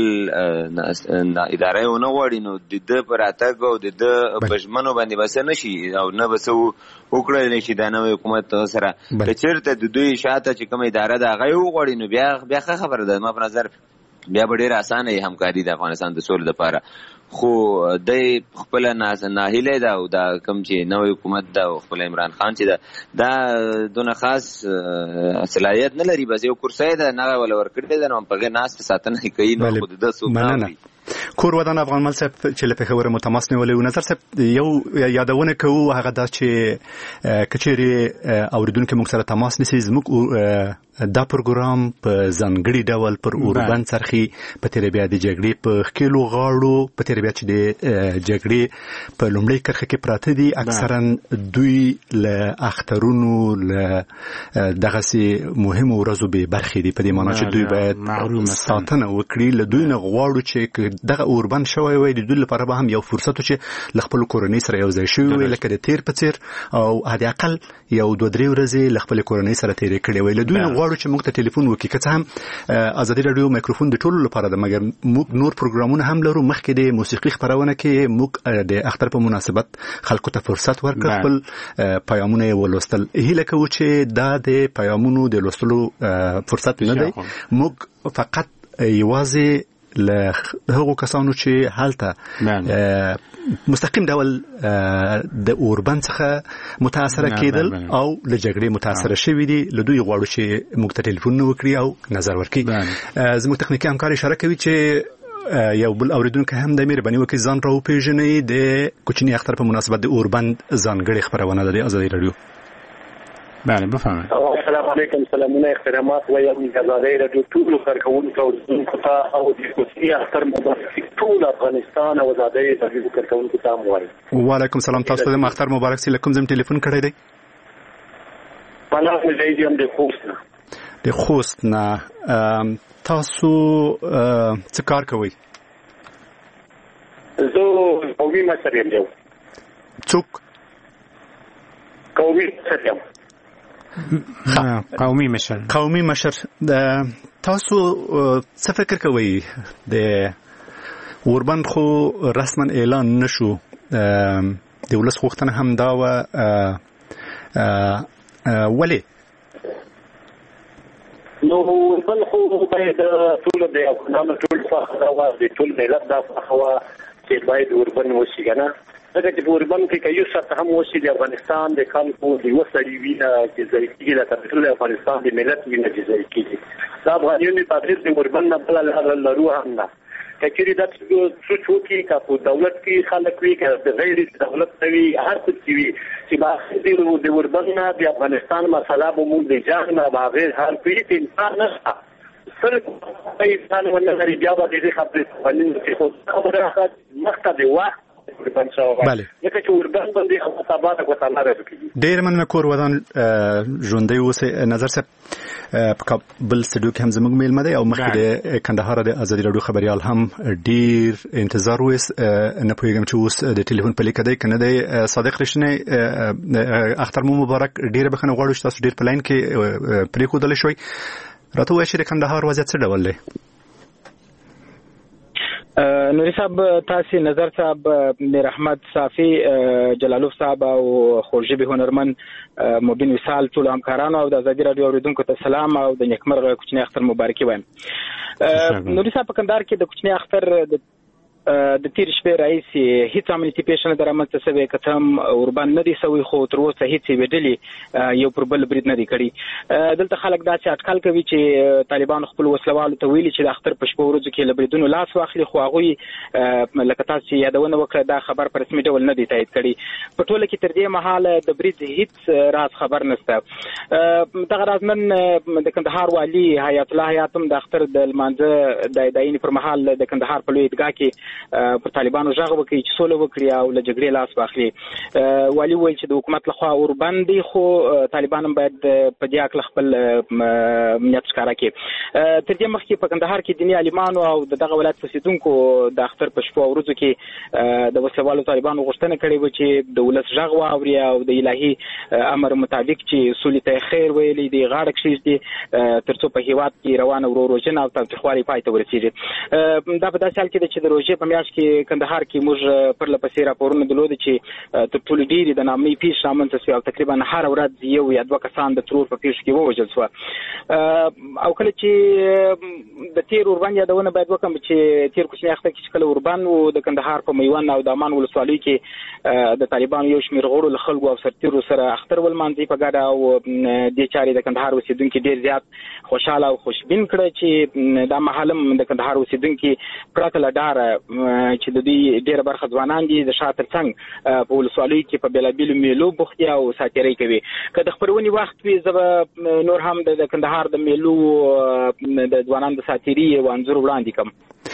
اداره یې ونه غواړي نو د ده په راتګ او د ده په ژمنو باندې به څه نه شي او نه به څه وکړلی شي دا نوی حکومت سره. که چېرته د دوی شاته چې کومه اداره ده هغه یې وغواړي نو بیا ښه خبره ده. زما په نظر بیا به ډېره اسانه یې همکاري د افغانستان د سولې لپاره. خو دی خپله ناهیلی ده او دا کوم چې نوی حکومت ده او خپل عمران خان چې ده دا دونه خاص صلاحیت نه لري، بس یو کرسی ده نغه وله ورکړې ده نو په هغې ناسته ساتنه یې کوي نو خو د ده څوک نه اوري. کور ودان افغان مل صاحب چې له پېښوره مو تماس نیولی و. نظر صاحب یو یادونه کوو هغه دا چې که چېرې اورېدونکي موږ سره تماس نیسي زموږ دا پروګرام په ځانګړي ډول پر اوربند څرخي په تېره بیا د جګړې په ښکېلو غاړو په تېره بیا چې د جګړې په لومړۍ کرښه کې پراته دي اکثرا دوی له اخترونو له دغسې مهمو ورځو بې برخې دي، په دې معنا چې دوی باید ساتنه وکړي. له دوی نه غواړو چې دغه اوربند شوی وای د دوی لپاره به هم یو فرصت و چې له خپلو کورنۍ سره یو ځای شوي وي لکه د تېر په څېر او حد اقل یو 2-3 ورځې له خپلې کورنۍ سره تېرې کړې وای. له دوی نه غواړو چې موږ ته ټلیفون وکړي. که څه هم ازادي راډیو مایکروفون د ټولو لپاره ده مګر موږ نور پروګرامونه هم لرو. مخکې د موسیقي خپرونه کې موږ د اختر په مناسبت خلکو ته فرصت ورکړ خپل پیامونه یې ولوستل. هیله کوو چې دا د پیامونو د لوستلو فرصت نه دی، موږ فقط یوازې له هغو کسانو چې هلته مستقیم ډول د اوربند څخه متاثره کېدل او له جګړې متاثره شوي دي له دوی غواړو چې موږ ته ټلیفونونه وکړي او نظر ورکړي. زموږ تخنیکي همکار اشاره کوي چې یو بل اوریدونکی هم د مهرباني وکړي ځان راوپېژنئ. د کوچني اختر په مناسبت د اوربند ځانګړې خپرونه ده د ازادي راډیو. بله بفرمایئ. السلام علیکم. سلامونه احترامات وایم د ازادي راډیو ټولو کارکوونکو او اوریدونکو ته او د کوچني اختر مبارک ټول افغانستان او ازادي راډیو کارکوونکو ته وایم. وعلیکم سلام. تاسو ته اختر مبارک. سي لکم زم ټلیفون کړی دی؟ بله مې دی هم د خوښ د خوست نه تاسو څه کار کوئ؟ زه قومي مشر یم. څوک؟ قومي مشر یم. قومي مشر. تاسو څه فکر کوئ؟ د اوربند خو رسما اعلان نشو، د ولس غوښتنه هم دا وه، ولې؟ نو اوربند خو باید ټولو د افغانانو ټول خوښه ده وه، د ټول ملت دا خوښه وه چې باید اوربند وشي که نه، ځکه چې په اوربند کې که یو ساعت هم وشي د افغانستان د خلکو د یوه سړي وینه چې ضایع کېږي، لکه د ټول افغانستان د ملت وینه چې ضایع کېږي. د افغانیانو په اخر د اوربند نه بله لاره لرو هم نه. که چېرې دا سوچ وکړي، که په دولت کې خلک وي، که د غیر دولت نه وي، هر څه چې وي چې به اخر د اوربند نه د افغانستان مسله به مونږ د جنګ نه به هغې حل کړي چې انسان نشته، صرف انسان ونه لري، بیا به د دې خبرې قوانین چې خو خبره مخته د وخت بله ډېر مننه. کور ودان ژوندی اوسئ. نظر صاحب په کابل سټډیو کې هم زموږ میلمه دی او مخکې د کندهار د ازادي راډیو خبریال هم ډېر انتظار ویست. نه پوهېږم چې اوس د ټلیفون په لیکه دی که نه دی. صادق رښتینی اختر مو مبارک. ډېره بښنه غواړو چې تاسو ډېر په لاین کې پرېښودلی شوئ. راته ووایه چې د کندهار وضعیت څه ډول دی؟ نوري صاحب، تاسو نظر صاحب، میر احمد صافي، جلالوف صاحب او خورجبي هنرمن مبین وصال ټول همکارانو او د ازادي راډیو اوریدونکو ته سلام او د نیکمرغه کوچنی اختر مبارکي وایم. نوري صاحب، په کندهار کې د کوچنی اختر د تیر شپې راهیسې هیڅ امنیتي پیښه نه ده رامنځته شوې، که څه هم اوربند نه دی سوی، خو تر اوسه هیڅ یوې ډلې یو پر بل برید نه دی کړی. دلته خلک داسې اټکل کوي چې طالبانو خپل وسلوالو ته ویلي چې د اختر په شپو ورځو کې له بریدونو لاس واخلي، خو هغوی لکه تاسو چې یادونه وکړه دا خبر په رسمي ډول نه دی تایید کړی. په ټوله کې تر دې مهاله د برید هیڅ راز خبر نشته. دغه راز نن د کندهار والي حیات الله حیات هم د اختر د لمانځه د اداینې پر مهال د کندهار په لوی عیدګاه کې پر طالبانو غږ وکړي چې سوله وکړي او له جګړې لاس واخلي. والي وویل چې د حکومت لخوا اوربند دی، خو طالبان هم باید په دې هکله خپل نیت ښکاره کړي. تر دې مخکې په کندهار کې دیني عالمانو او دغه ولایت اوسېدونکو د اختر په شپو او ورځو کې د وسلوالو طالبانو غوښتنه کړې وه چې د ولس غږ واوري او د الهي امر مطابق چې سولې ته خیر ویلي دی غاړه کښېږدي تر څو په هېواد کې روانه ورو وژنه او تاوتریخوالی پای ته ورسېږي. دا په داسې حال کې ده چې د روژې په میاشت کې کندهار کې موږ پرله پسې راپورونه درلودل چې تر ټولو ډېرې د نامنۍ پیښې رامنځته شوې او تقریبا هره ورځ یو یا دوه کسان د ترور په پیښو کې ووژل شوه. او کله چې د تیر اوربند یادونه باید وکړم چې تیر کوچني اختر کې چې کله اوربند و د کندهار په میوند او د امان ولسوالیو کې د طالبانو یو شمېر غړو له خلکو او سرتیرو سره اختر ولمانځي په ګډه او دې چارې د کندهار اوسېدونکي ډېر زیات خوشحاله او خوشبین کړه چې دا مهال هم د کندهار اوسېدونکي پرته له ډاره چې د دوی ډېره برخه ځوانان دي د شا تر څنګ په ولسوالیو کې په بېلابېلو میلو بوخت دي او ساتیرۍ کوي. که د خپرونې وخت وي زه به نور هم د کندهار د میلو د ځوانانو د ساتیري یو انځور وړاندې کړم.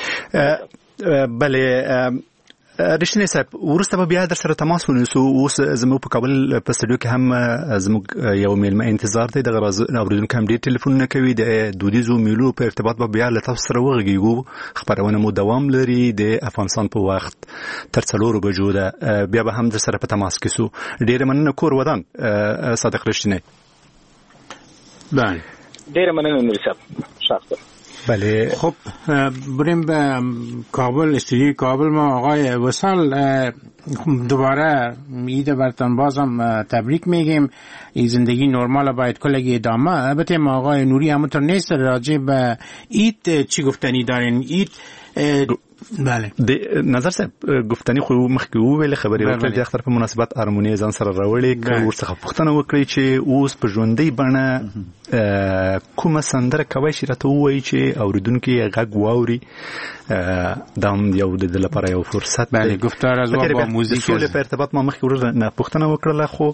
بله رښتینی صاحب، وروسته به بیا در سره تماس ونیسو. اوس زموږ په کابل په سټډیو کې هم زموږ یو میلمه انتظار دی. دغه اورېدونکي هم ډېر ټلیفونونه کوي. د دودیزو میلو په ارتباط به بیا له تاسو سره وغږیږو. خپرونه مو دوام لري د افغانستان په وخت تر 4 بجو ده. بیا به هم در سره په تماس کې سو. ډېره مننه. کور ودان صادق رښتینی. بله ډېره مننه نور صاحب. شاکر. بله. خب بریم به کابل، استودیوی کابل. ما آقای وصال دوباره عید برتن بازم تبریک میگیم. این زندگی نرمال باید کلگی ادامه. البته ما آقای نوری همونطور نیست راجع به عید چی گفتنی دارین؟ عید بله د نظر صاحب گفتنی خو مخکې وویل خبرې وکړې د اختر په مناسبت هارموني ځان سره راوړې ورڅخه پوښتنه وکړي چې اوس په ژوندۍ بڼه کومه سندره کوي چې راته ووایي چې اوریدونکي یې غږ واوري. دا هم یو د لپاره یو فرصت دی. بله گفتار از با موزیک سولې په ارتباط ما مخکې ورنه پوښتنه وکړله خو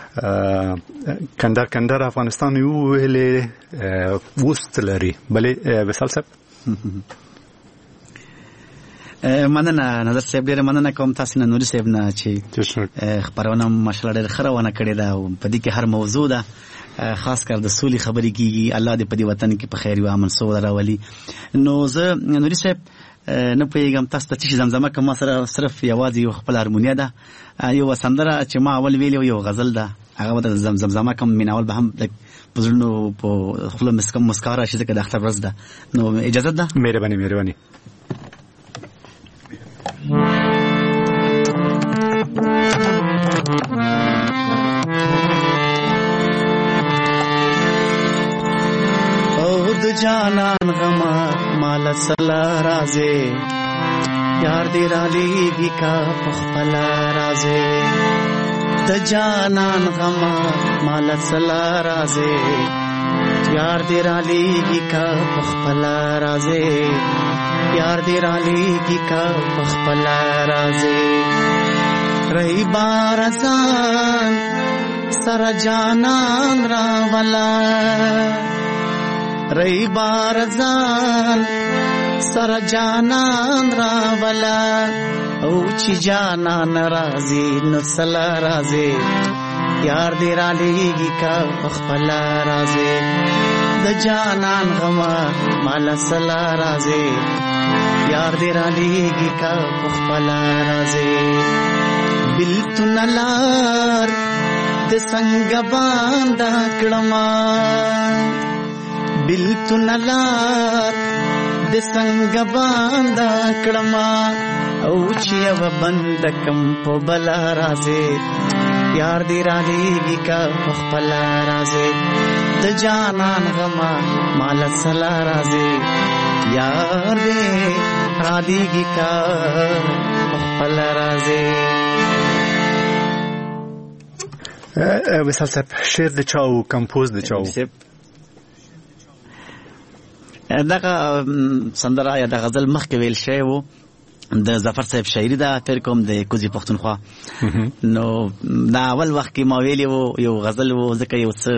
کندهار افغانستان یې وویلې اوس څه لري. بله وصال صاحب مننه نظر صاحب ډېر مننه کوم تاسو نه نوري صاحب نه چې خبرونه ماشاءالله ډېر خروانه کړې ده او په دې کې هر موضوع ده خاص کر د سولې خبرې کیږي الله دې په دې وطن کې په خیر او امن سوله راولي نو زه نوري صاحب نه پوهېږم تاسو ته چې زمزمه کوم سره صرف یوازې یو خپل هارمونیا ده یو سندره چې ما اول ویلې یو غزل ده هغه د زمزمه کوم میناول به هم پزړنو په خپل مسکا راشي ځکه د اختر ورځ ده نو اجازه ده مهرباني او د جانان غما مال سلا رازه یار دې را لېږي کا پخپل رازه د جانان غما مال سلا رازه یار دې را لېږي کا پخپل رازه یار دې را لېږي کا پخپل رازه رہی بارزان سر جانان را ولا رہی بارزان سر جانان را ولا او چی جانان رازی نسلا رازی یار دی را لیگی کا پخپلا رازی د جانان غما مالا سلا رازی یار دی را لیگی کا پخپلا رازی بلتو نلار د سنگ باندا کڑما بلتو نلار د سنگ باندا کڑما او چی او بندکم پو بلا رازی یار دی را لیگی کا پخپلا رازی د جانان غما مالا سلا رازی یار دی را لیگی کا پخپلا رازی وصال صاحب شعر د چاو کمپوز د چاو دغه سندره یا د غزل مخکې ویل شوی و د ظفر صاحب شاعري ده تر کوم د کوزي پښتونخوا نو دا اول وخت کې ما ویلی و یو غزل و ځکه یو څه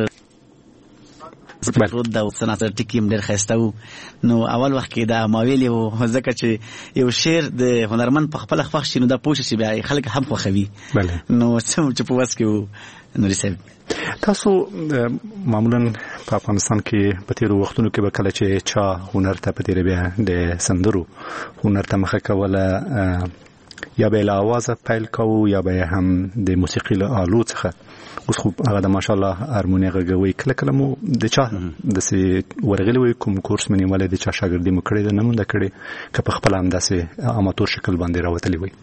دا سناتر ټکیم ډېر ښایسته و نو اول وخت کې دا ما ویلی و ځکه چې یو شعر د هنرمند په خپله خوښ شي نو دا پوه شي چې بیا خلک هم خوښوي نو څه چې په وس کې و نوري صاحب تاسو معمولا په افغانستان کې په تیرو وختونو کې به کله چې چا هنر ته په تیره بیا د سندرو هنر ته مخه کوله یا به له آوازه پیل کوو یا به هم د موسیقي له آلو څخه اوس خو هغه د ماشاءالله هارموني غږوي کله کله مو د چا داسې ورغلی وي کوم کورس مې نیولی د چا شاګردي مو کړې ده نه مونده کړې که په خپله همداسې اماتور شکل باندې راوتلی وي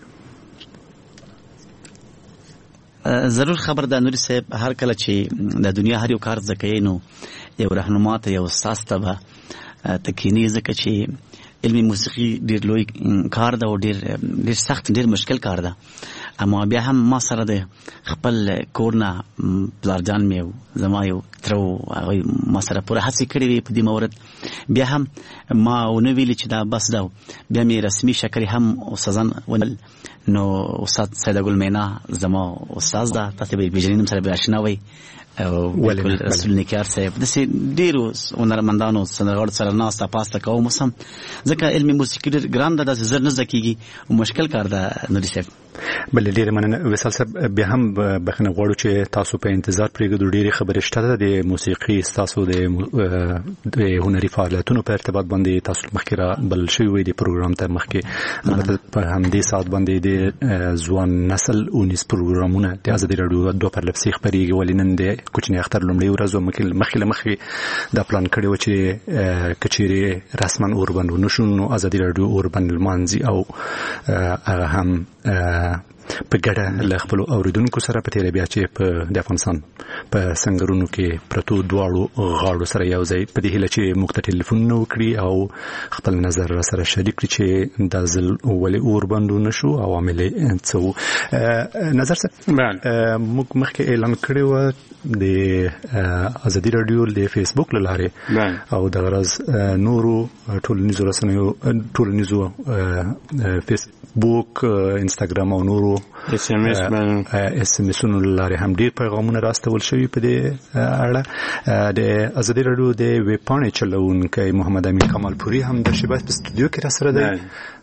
ضرور خبر ده نوري صاحب هر کله چې د دنیا هر یو کار زده کوي نو یو رهنما ته یو استاد ته به ته کینې ځکه چې علمي موسیقي ډېر لوی کار ده او ډېر سخت ډېر مشکل کار ده اما بیا هم ما سره د خپل کور نه پلارجان مې زما یو تره هغوی ما سره پوره هڅې کړې وې په دې مورد بیا هم ما ونه ویلي چې دا بس ده بیا مې رسمي شکل هم استادان ونل نو استاد سیده ګل مینا زما استاد ده تاسو به پیژنئ نوم سره به آشنا وئ او بالکل رسول نیکار صاحب داسې ډېرو هنرمندانو سندرغاړو سره ناسته پاسته کوم اوس هم ځکه علمي موسیقي ډېر ګران ده داسې زر نه زده کېږي او مشکل کار ده نوري صاحب بلې ډېرې مننه وصال صاحب بیا هم بخښنه غواړو چې تاسو په انتظار پرېږدو ډېرې خبرې شته ده د موسیقي ستاسو د هنري فعالیتونو په ارتباط باندې تاسو مخکې را بلل شوي وئ د پروګرام ته مخکې البته په همدې ساعت باندې د ځوان نسل اونیز پروګرامونه د ازادي راډیو دوه پرلپسې خپرېږي ولې نن د کوچني اختر لومړۍ ورځ و مخکې له مخکې دا پلان کړی و چې که چیرې رسما اوربند ونه شو نو ازادي راډیو اوربند لمانځي او هغه هم په ګډه له خپلو اوریدونکو سره په تیره بیا چې په د افغانستان په سنګرونو کې پرتو دواړو غاړو سره یو ځای په دې هیله چې موږ ته ټلیفونونه وکړي او خپل نظر سره شریک کړي چې دا ځل ولې اوربند ونه شو عوامل څه وو نظر صاحب موږ مخکې اعلان کړی و د ازادي راډیو د فیسبوک له لارې او د غرض نورو ټولنیزو رسنیو ټولنیزو فیسبوک انستګرام او نورو اس ام اسونو لارې هم ډېر پیغامونه راستول شوي په دې اړه د ازادي راډیو د ویب پاڼې چلونکی محمد امین کمالپوري هم د شباس په استودیو کې را سره دی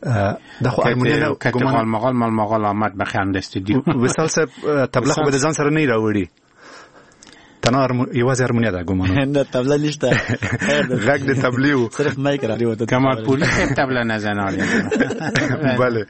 د خو ارمونیا ګمان مغال آمد بخند استودیو وصال صاحب تبله خو به ځان سره نه راوړي تنار یوازې ارمونیا ده ګمان نه تبله نشته غږ د تبلیو صرف مایک راځي وته کمال پوری تبله نه زنال بله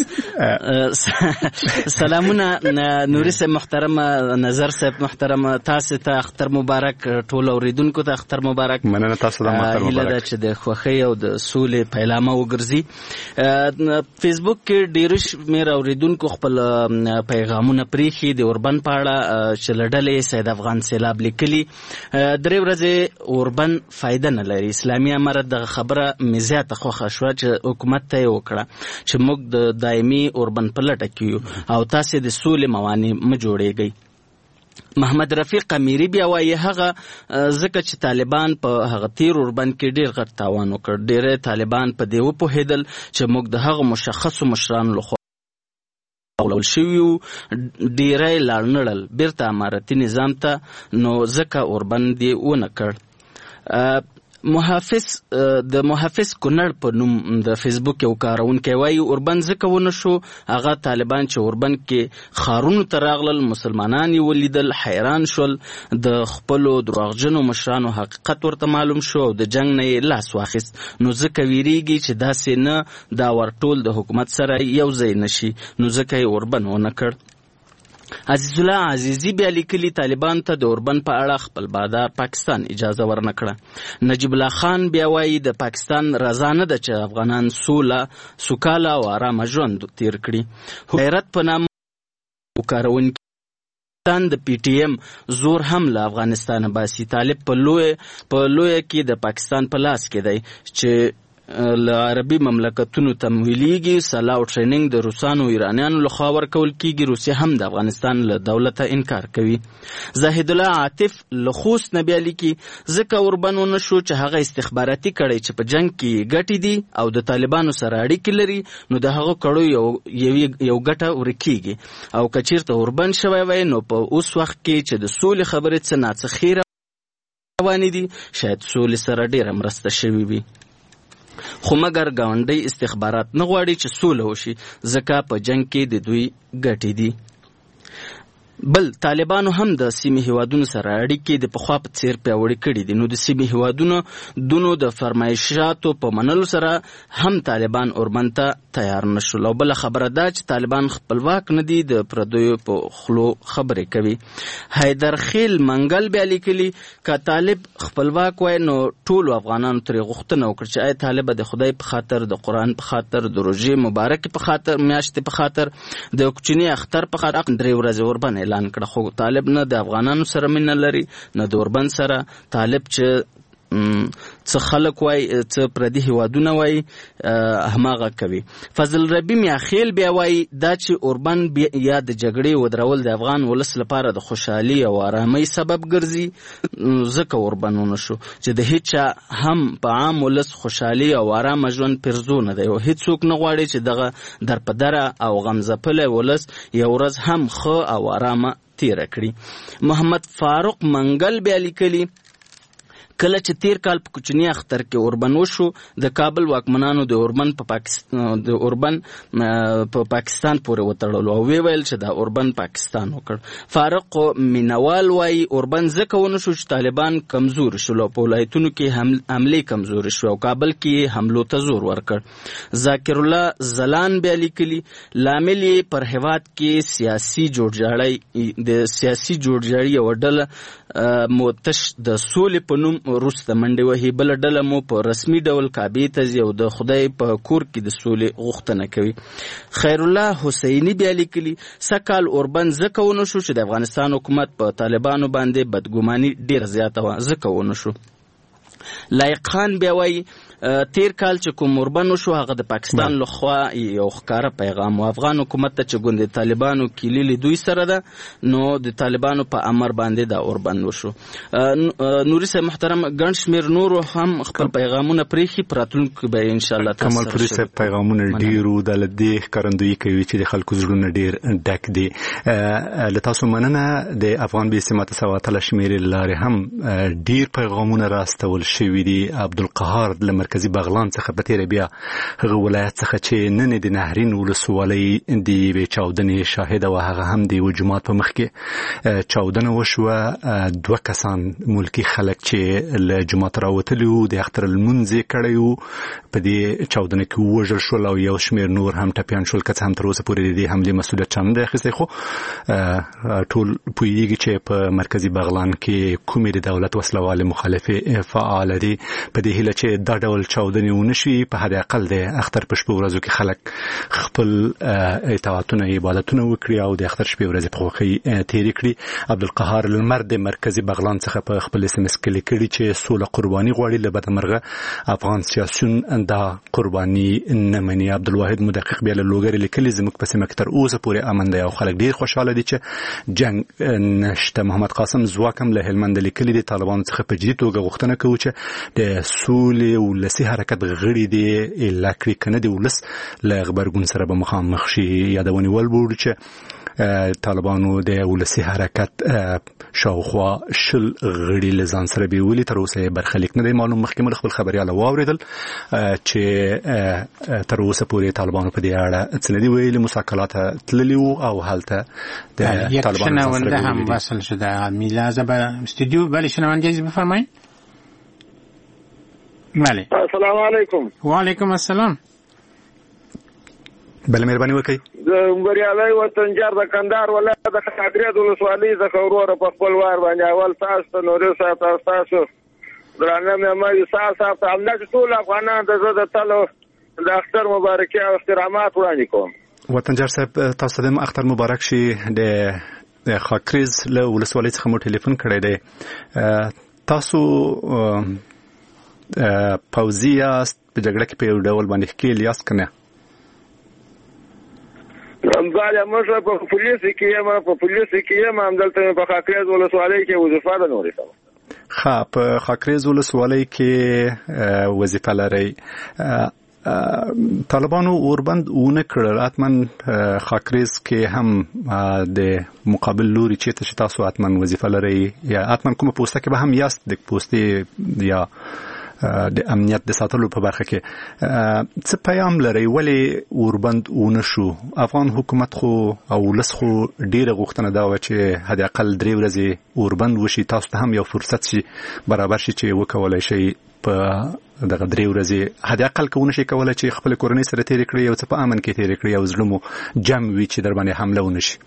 سلامونه نوري صاحب محترم نظر صاحب محترم تاسو ته اختر مبارک ټول اوریدونکو ته اختر مبارک مننه تاسو ته اختر مبارک چې د خوښۍ او د سولې پیلامه وګرځي فیسبوک کې ډیر شمیر اوریدونکو خپل پیغامونه پریخي د اوربن په اړه چې لړلې سید افغان سیلاب لیکلي درې ورځې اوربن فائدہ نه لري اسلامي امارت د خبره مزيات خوښه شو چې حکومت ته وکړه چې موږ د دایمي اوربن په لټه کې او تاسو د سولې موانع م جوړېږئ. محمد رفیق امیری بیا وایي هغه ځکه چې طالبان په هغه تیر اوربن کې ډیر غټ تاوان وکړ ډیر طالبان په دیو په هدل چې موږ د هغه مشخصو مشرانو لخوا ولول شویو ډیرای لړنړل بیرته امارتي نظام ته نو ځکه اوربن دی ونه کړ. د محافظ کونړ په نوم د فیسبوک یو کارونکی وایي اوربن ځکه ونه شو هغه طالبان چې اوربن کې خارونو ته راغلل مسلمانان یې ولیدل حیران شول د خپلو دروغجنو مشرانو حقیقت ورته معلوم شو او د جنگ نه یې لاس واخیست نو ځکه ویریږي چې داسې نه دا ورټول د حکومت سره یو ځای نشي نو ځکه یې اوربن ونه کړ. عزیز الله عزیزی بیا لیکلي طالبان ته د اوربن په اړه خپل بادار پاکستان اجازه ورنه کړه. نجیب الله خان بیا وایي د پاکستان رضا نه ده چې افغانان سوکاله او آرامه ژوند تیر کړي. غیرت په نام وکارونکي د پی ټی ایم زور هم له افغانستان باسي طالب په لویه کې د پاکستان په لاس کې دی چې له عربي مملکتونو تمویلیږي سلا او ټریننګ د روسانو ایرانیانو لخوا ورکول کیږي روسیه هم د افغانستان له دولته انکار کوي. زاهد الله عاطف له خوست نه بیا لیکي ځکه اوربن ونه شو چې هغه استخباراتي کړی چې په جنگ کې ګټې دي او د طالبانو سره اړیکې لري نو د هغه کړو یو ګټه ورکیږي او که چیرته اوربن شوی وای نو په اوس وخت کې چې د سولې خبرې څه ناڅه روانې دي شاید سولې سره ډیره مرسته شوې وي خو مګر ګاونډي استخبارات نه غواړي چې سوله وشي ځکه په جنگ کې د دوی ګټې دي. بل طالبانو هم د سیمې هیوادونو سره اړیکې د پخوا په څیر پیاوړې کړي دي نو د سیمې هیوادونو دونو د فرمایشاتو په منلو سره هم طالبان اوربن ته تیار نشول او بل خبره ده چې طالبان خپلواک نه دي د پردیو په خلو خبرې کوي. حیدر خیل منګل بیا لیکلي که طالب خپلواک وای نو ټولو افغانانو ترې غوښتنه وکړي چې آیا طالب د خدای په خاطر د قرآن په خاطر د روژې مبارکې په خاطر میاشتې په خاطر د کوچني اختر په خاطر 3 ورځې اوربن اعلان کړه خو طالب نه د افغانانو سره مینه لري نه د اوربن سره طالب چې څه خلک وای څه پردي هیوادونه وای هماغه کوي. فضل ربی میاخیل بیا وای دا چې اوربن یا د جګړې ودرول د افغان ولس لپاره د خوشحالي او آرامۍ سبب ګرځي ځکه اوربن ونه شو چې د هیڅ هم په عام ولس خوشحالي او آرامه ژوند پرزونه دی او هیڅوک نه غواړي چې دغه درپدره او غمزپلی ولس یو ورځ هم ښه او آرامه تیره کړي. محمد فاروق منګل بیا لیکلي کله چې تیر کال په کوچنی اختر کې اوربن وشو د کابل واکمنانو د اوربن په پاکستان پورې وتړلو او ویل چې دا اوربن پاکستان وکړ. فاروق مینوال وایي اوربن ځکه ونه شو چې طالبان کمزور شول په ولایتونو کې حملې کمزور شو او کابل کې حملو ته زور ورکړ. ذاکر الله زلان بیا لیکلي لامل یې پر هیواد کې سیاسي جوړجاړی یو ډله موتش د سولې په نوم وروسته منډې وهي بله ډله مو په رسمي ډول کعبې ته ځي او د خدای په کور کې د سولې غوښتنه کوي. خیر الله حسیني بیا لیکلي سږکال اوربن ځکه ونه شو چې د افغانستان حکومت په طالبانو باندې بدګماني ډېره زیاته وه ځکه ونه شو. لایق خان بیا وایي تیر کال چې کوم اوربن وشو هغه د پاکستان لخوا یو ښکاره پیغام و افغان حکومت ته چې ګوندې طالبانو کیلي دوی سره ده نو د طالبانو په امر باندې دا اوربن وشو. نوري صاحب محترم ګڼ شمېر نورو هم خپل پیغامونه پرېښي په راتلونکي به انشاءالله کمال پوري صاحب پیغامونه ډېر و د دې ښکارندویي کوي چې د خلکو زړونه ډېر ډک دي. له تاسو مننه د افغان بې سمته سواتله شمېرې له لارې هم ډېر پیغامونه راستول شوي دي. عبدالقهار له مرکزی بغلان څخه په تیر بیا هغه ولایت څخه چې نن د نهرین ولسوالۍ د چاودنې شاهد او هغه هم د جماعت په مخ کې چاودنه وشوه. 2 کسان ملکی خلک چې له جماعت راوتلي وو د اختر المنځ کړی وو په دې چاودنه کې وژل شول او یو شمېر نور هم ټپیان شول که څه هم تر اوسه پورې د دې حملې مسؤلیت چا نه دی اخیستی خو ټول پوهېږي چې په مرکزي بغلان کې کومې د دولت وسلوالې مخالفې فعال دي. په دې هیله چې دا ډول چاودنې ونه شي په حد اقل د اختر په شپو ورځو کې خلک خپل اطاعتونه عبادتونه وکړي او د اختر شپې ورځې په خوښۍ تېرې کړي. عبدالقهار لمر د مرکزي بغلان څخه په خپل SMS کې لیکلي چې سوله قرباني غواړي له بدمرغه افغان سیاسیون دا قرباني نه مني. عبدالواحد مدقق بیا له لوګر لیکلي زموږ په سیمه کې تر اوسه پورې امن دی او خلک ډیر خوشاله دي چې جنگ نشته. محمد قاسم زواکم له هلمند لیکلي دي طالبانو څخه په جدي توګه غوښتنه کوي چې د سولې ولسي حرکت غړي دي لکړي کنه د ولس له غبرګون سره به مخامخ شي. یادونې ولبوړي چې طالبانو د ولسي حرکت شاوخوا 20 غړي له ځان سره بیولي تر اوسه برخلیک نه دی معلوم. مخکې مو خپل خبرياله واوریدل چې تر اوسه پورې طالبانو په دې اړه څه نه دی ویلي. مساکلات تللي وو او هلته د طالبانو شنونده هم وصل شده. میلازه به استودیو ولی شنونده اجازه بفرمایید. بله السلام علیکم. و علیکم السلام. بل مهرباني وکړئ. د بریالي وطنجار د کندهار ولایت د خاطرې د ولسوالۍ څخه وروره په خپل وار باندې اول تاسو ته نوري تاسو درانه مې تاسو همدا ټول افغانان د زړه تلو د اختر مبارکي او احترامات وړاندې کوم. وطنجار صاحب تاسو د اختر مبارک شي. د خاکریز له ولسوالۍ څخه مو ټلیفون کړی دی. تاسو پوځي یاست په جګړه کې په یو ډول باندې ښکیل یاست کنه؟ بله موږ په پولیس کې یم همدلته په خاکریز ولسوالۍ کې وظیفه ده. نورې ښه په خاکریز ولسوالۍ کې وظیفه لرئ. طالبانو اوربند ونه کړل اتمن خاکریز کې هم د مقابل لوري چې تاسو اتمن وظیفه لرئ یا اتمن کومه پوسټه کې به هم یاست د پوسټې یا د امنیت د ساتلو په برخه کې څه پیغام لري ولی اوربند ونه شو؟ افغان حکومت خو او ولس خو ډیره غوښتنه دا و چې حد اقل 3 ورځې اوربند وشي تاسو ته هم یو فرصت شي برابر شي چې وکولای شي په دغه 3 ورځې حد اقل کوونه شي کولای چې خپل کورنۍ سره تیر کړی او څه په امن کې تیر کړی او ظلمو جمع وي چې در باندې حمله ونه شي.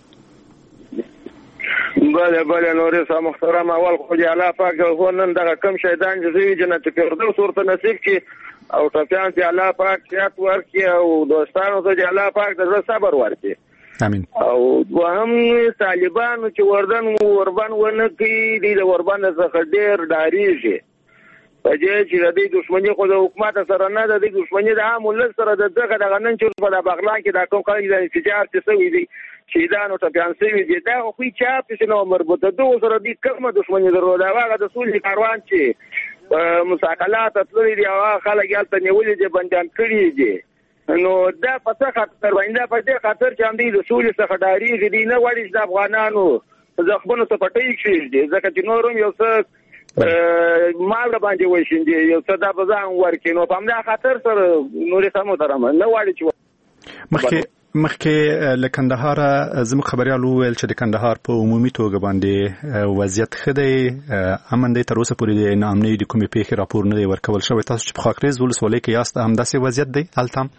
بله نورې محترم اول خو دې الله پاک خو نن دغه کم شیطان جزوي جنت فردوس ورته نصیب کړي او ټپیان دې الله پاک صحت ورکړي او دوستانو ته دې الله پاک د صبر ورکړي. امين. او وهم طالبانو چې وربن ونه کوي دې د وربن څخه ډېر ډاریږي په دې چې د دې دښمنۍ خو د حکومت سره نه د دې دښمنۍ د عام ولس سره دغه نن چې په بغلان کې دا کوم خلک د انفجار څه وي دي شهیدانو ته بیان شوي دي دا خو چا په نو مربوطه دوه سره دي کومه دښمنۍ درلوده هغه د سولې کاروان چې مساکلات تللي دي هغه خلک یالته نیولې دي بندیان کړي دي نو دا په څه خاطر باندې په دې خاطر چې هم دي د سولې څخه ډاریږي دي نه وړي د افغانانو ځخبونو ته پټي شي دي ځکه چې نورم یو څه مال باندې وښیندي یو څه دا بزان ورکې نو په همدا خاطر سره نورې سمو درم نه وړي چې مخکې له کندهار زموږ خبريال وویل چې د کندهار په عمومي توګه باندې وضعیت ښه دی امن دی تر اوسه پورې د ناامنۍ د کومې پیښې راپور نه دی ورکول شوی. تاسو چې په خاکریز ولسوالۍ کې یاست همداسې وضعیت دی هلته هم؟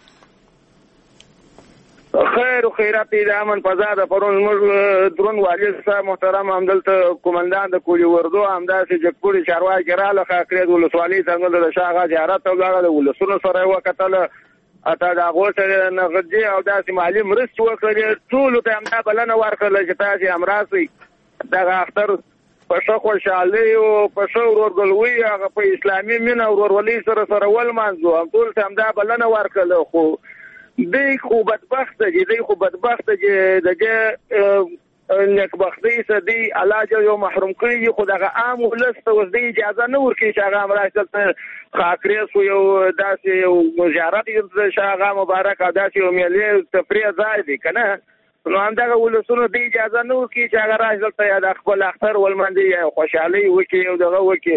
خیر و خیرات د امن فضا ده پرون موږ درون والي صاحب محترم همدلته قومندان د کولی وردو همداسې جګپوري چارواکي راله خاکریز ولسوالۍ څنګه د شاغه زیارت او د ولسونو سره وکتل اته دا غوښتل نه غدي او داسې مالی مرستې وکړي ټول ته هم دا بلنه ورکړل چې تاسو هم راسي دا اختر په شو خوشالي او په شو ورګلوي هغه په اسلامي مینه او ورولي سره ول مانځو هم ټول ته هم دا بلنه ورکړل خو دی خو بدبخت دي دغه نیکبختي سدي علاج یو محروم کړی خو دغه عام ولست اوس د اجازه نه ورکړي چې هغه امراشل خاکریز یو داسې یو زیارت د شاغه مبارک او داسې یو ملي تفریح ځای دی کنه نو همدغه ولسونو د اجازه نه ورکړي چې هغه راشل ته د خپل اختر ولمندي خوشحالي وکړي او دغه وکړي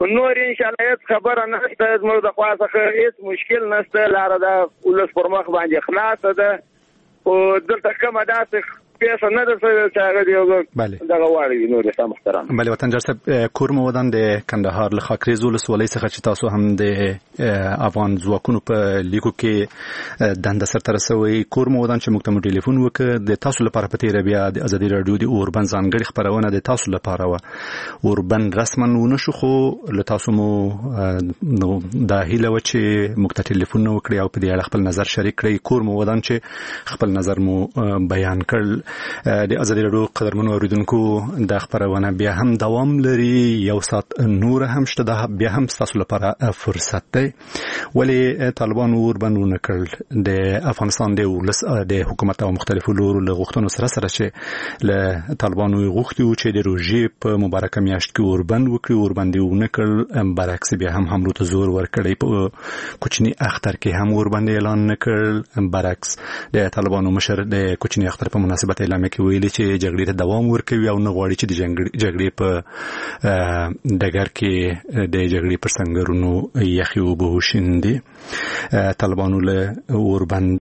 نور ان شاء الله هیڅ خبره نشته زموږ د خوا څخه هیڅ مشکل نشته لاره د ولس پر مخ باندې خلاصه ده او دلته کومه داسې پیسه نه ده چې هغه دی دغه واړی نور سم محترم بله وطنجر صاحب کور مو ودان د کندهار له خاکریز ولسوالۍ څخه چې تاسو هم د افغان ځواکونو په لیکو کې دنده سرته رسوي کور مو ودان چې موږ ته ټلیفون وکړ د تاسو لپاره په تیر بیا د ازادي رادیو د اوربن ځانګړي خبرونه د تاسو لپاره و اوربن رسما ونشو خو له تاسو مو د هیله و چې موږ ته ټلیفون وکړي او په دې اړه خپل نظر شریک کړئ کور مو ودان چې خپل نظر مو بیان کړ د ازادي رادیو قدرمنو اوریدونکو د خبرونه بیا هم دوام لري یو سات نور هم شته د بیا هم تاسو لپاره فرصت دی ولی طالبان اوربن کړل د افغانستان د حکومت او مختلفو لورو له غوښتنو سره چې له طالبانو غوښتي چې د روژې په مبارکه میاشت کې اوربن وکړي اوربن دی ونکړل برعکس بیا هم حملو ته زور ورکړی په کوچني اختر کې هم اوربن اعلان نکړل برعکس د طالبانو مشر د کوچني اختر په مناسبت اعلان کې ویلي چې جګړې ته دوام ورکوي او نه غواړي چې د جګړې په ډګر کې د جګړې پر سنگرونو یخي اوبه وشیندي طالبانو له اوربن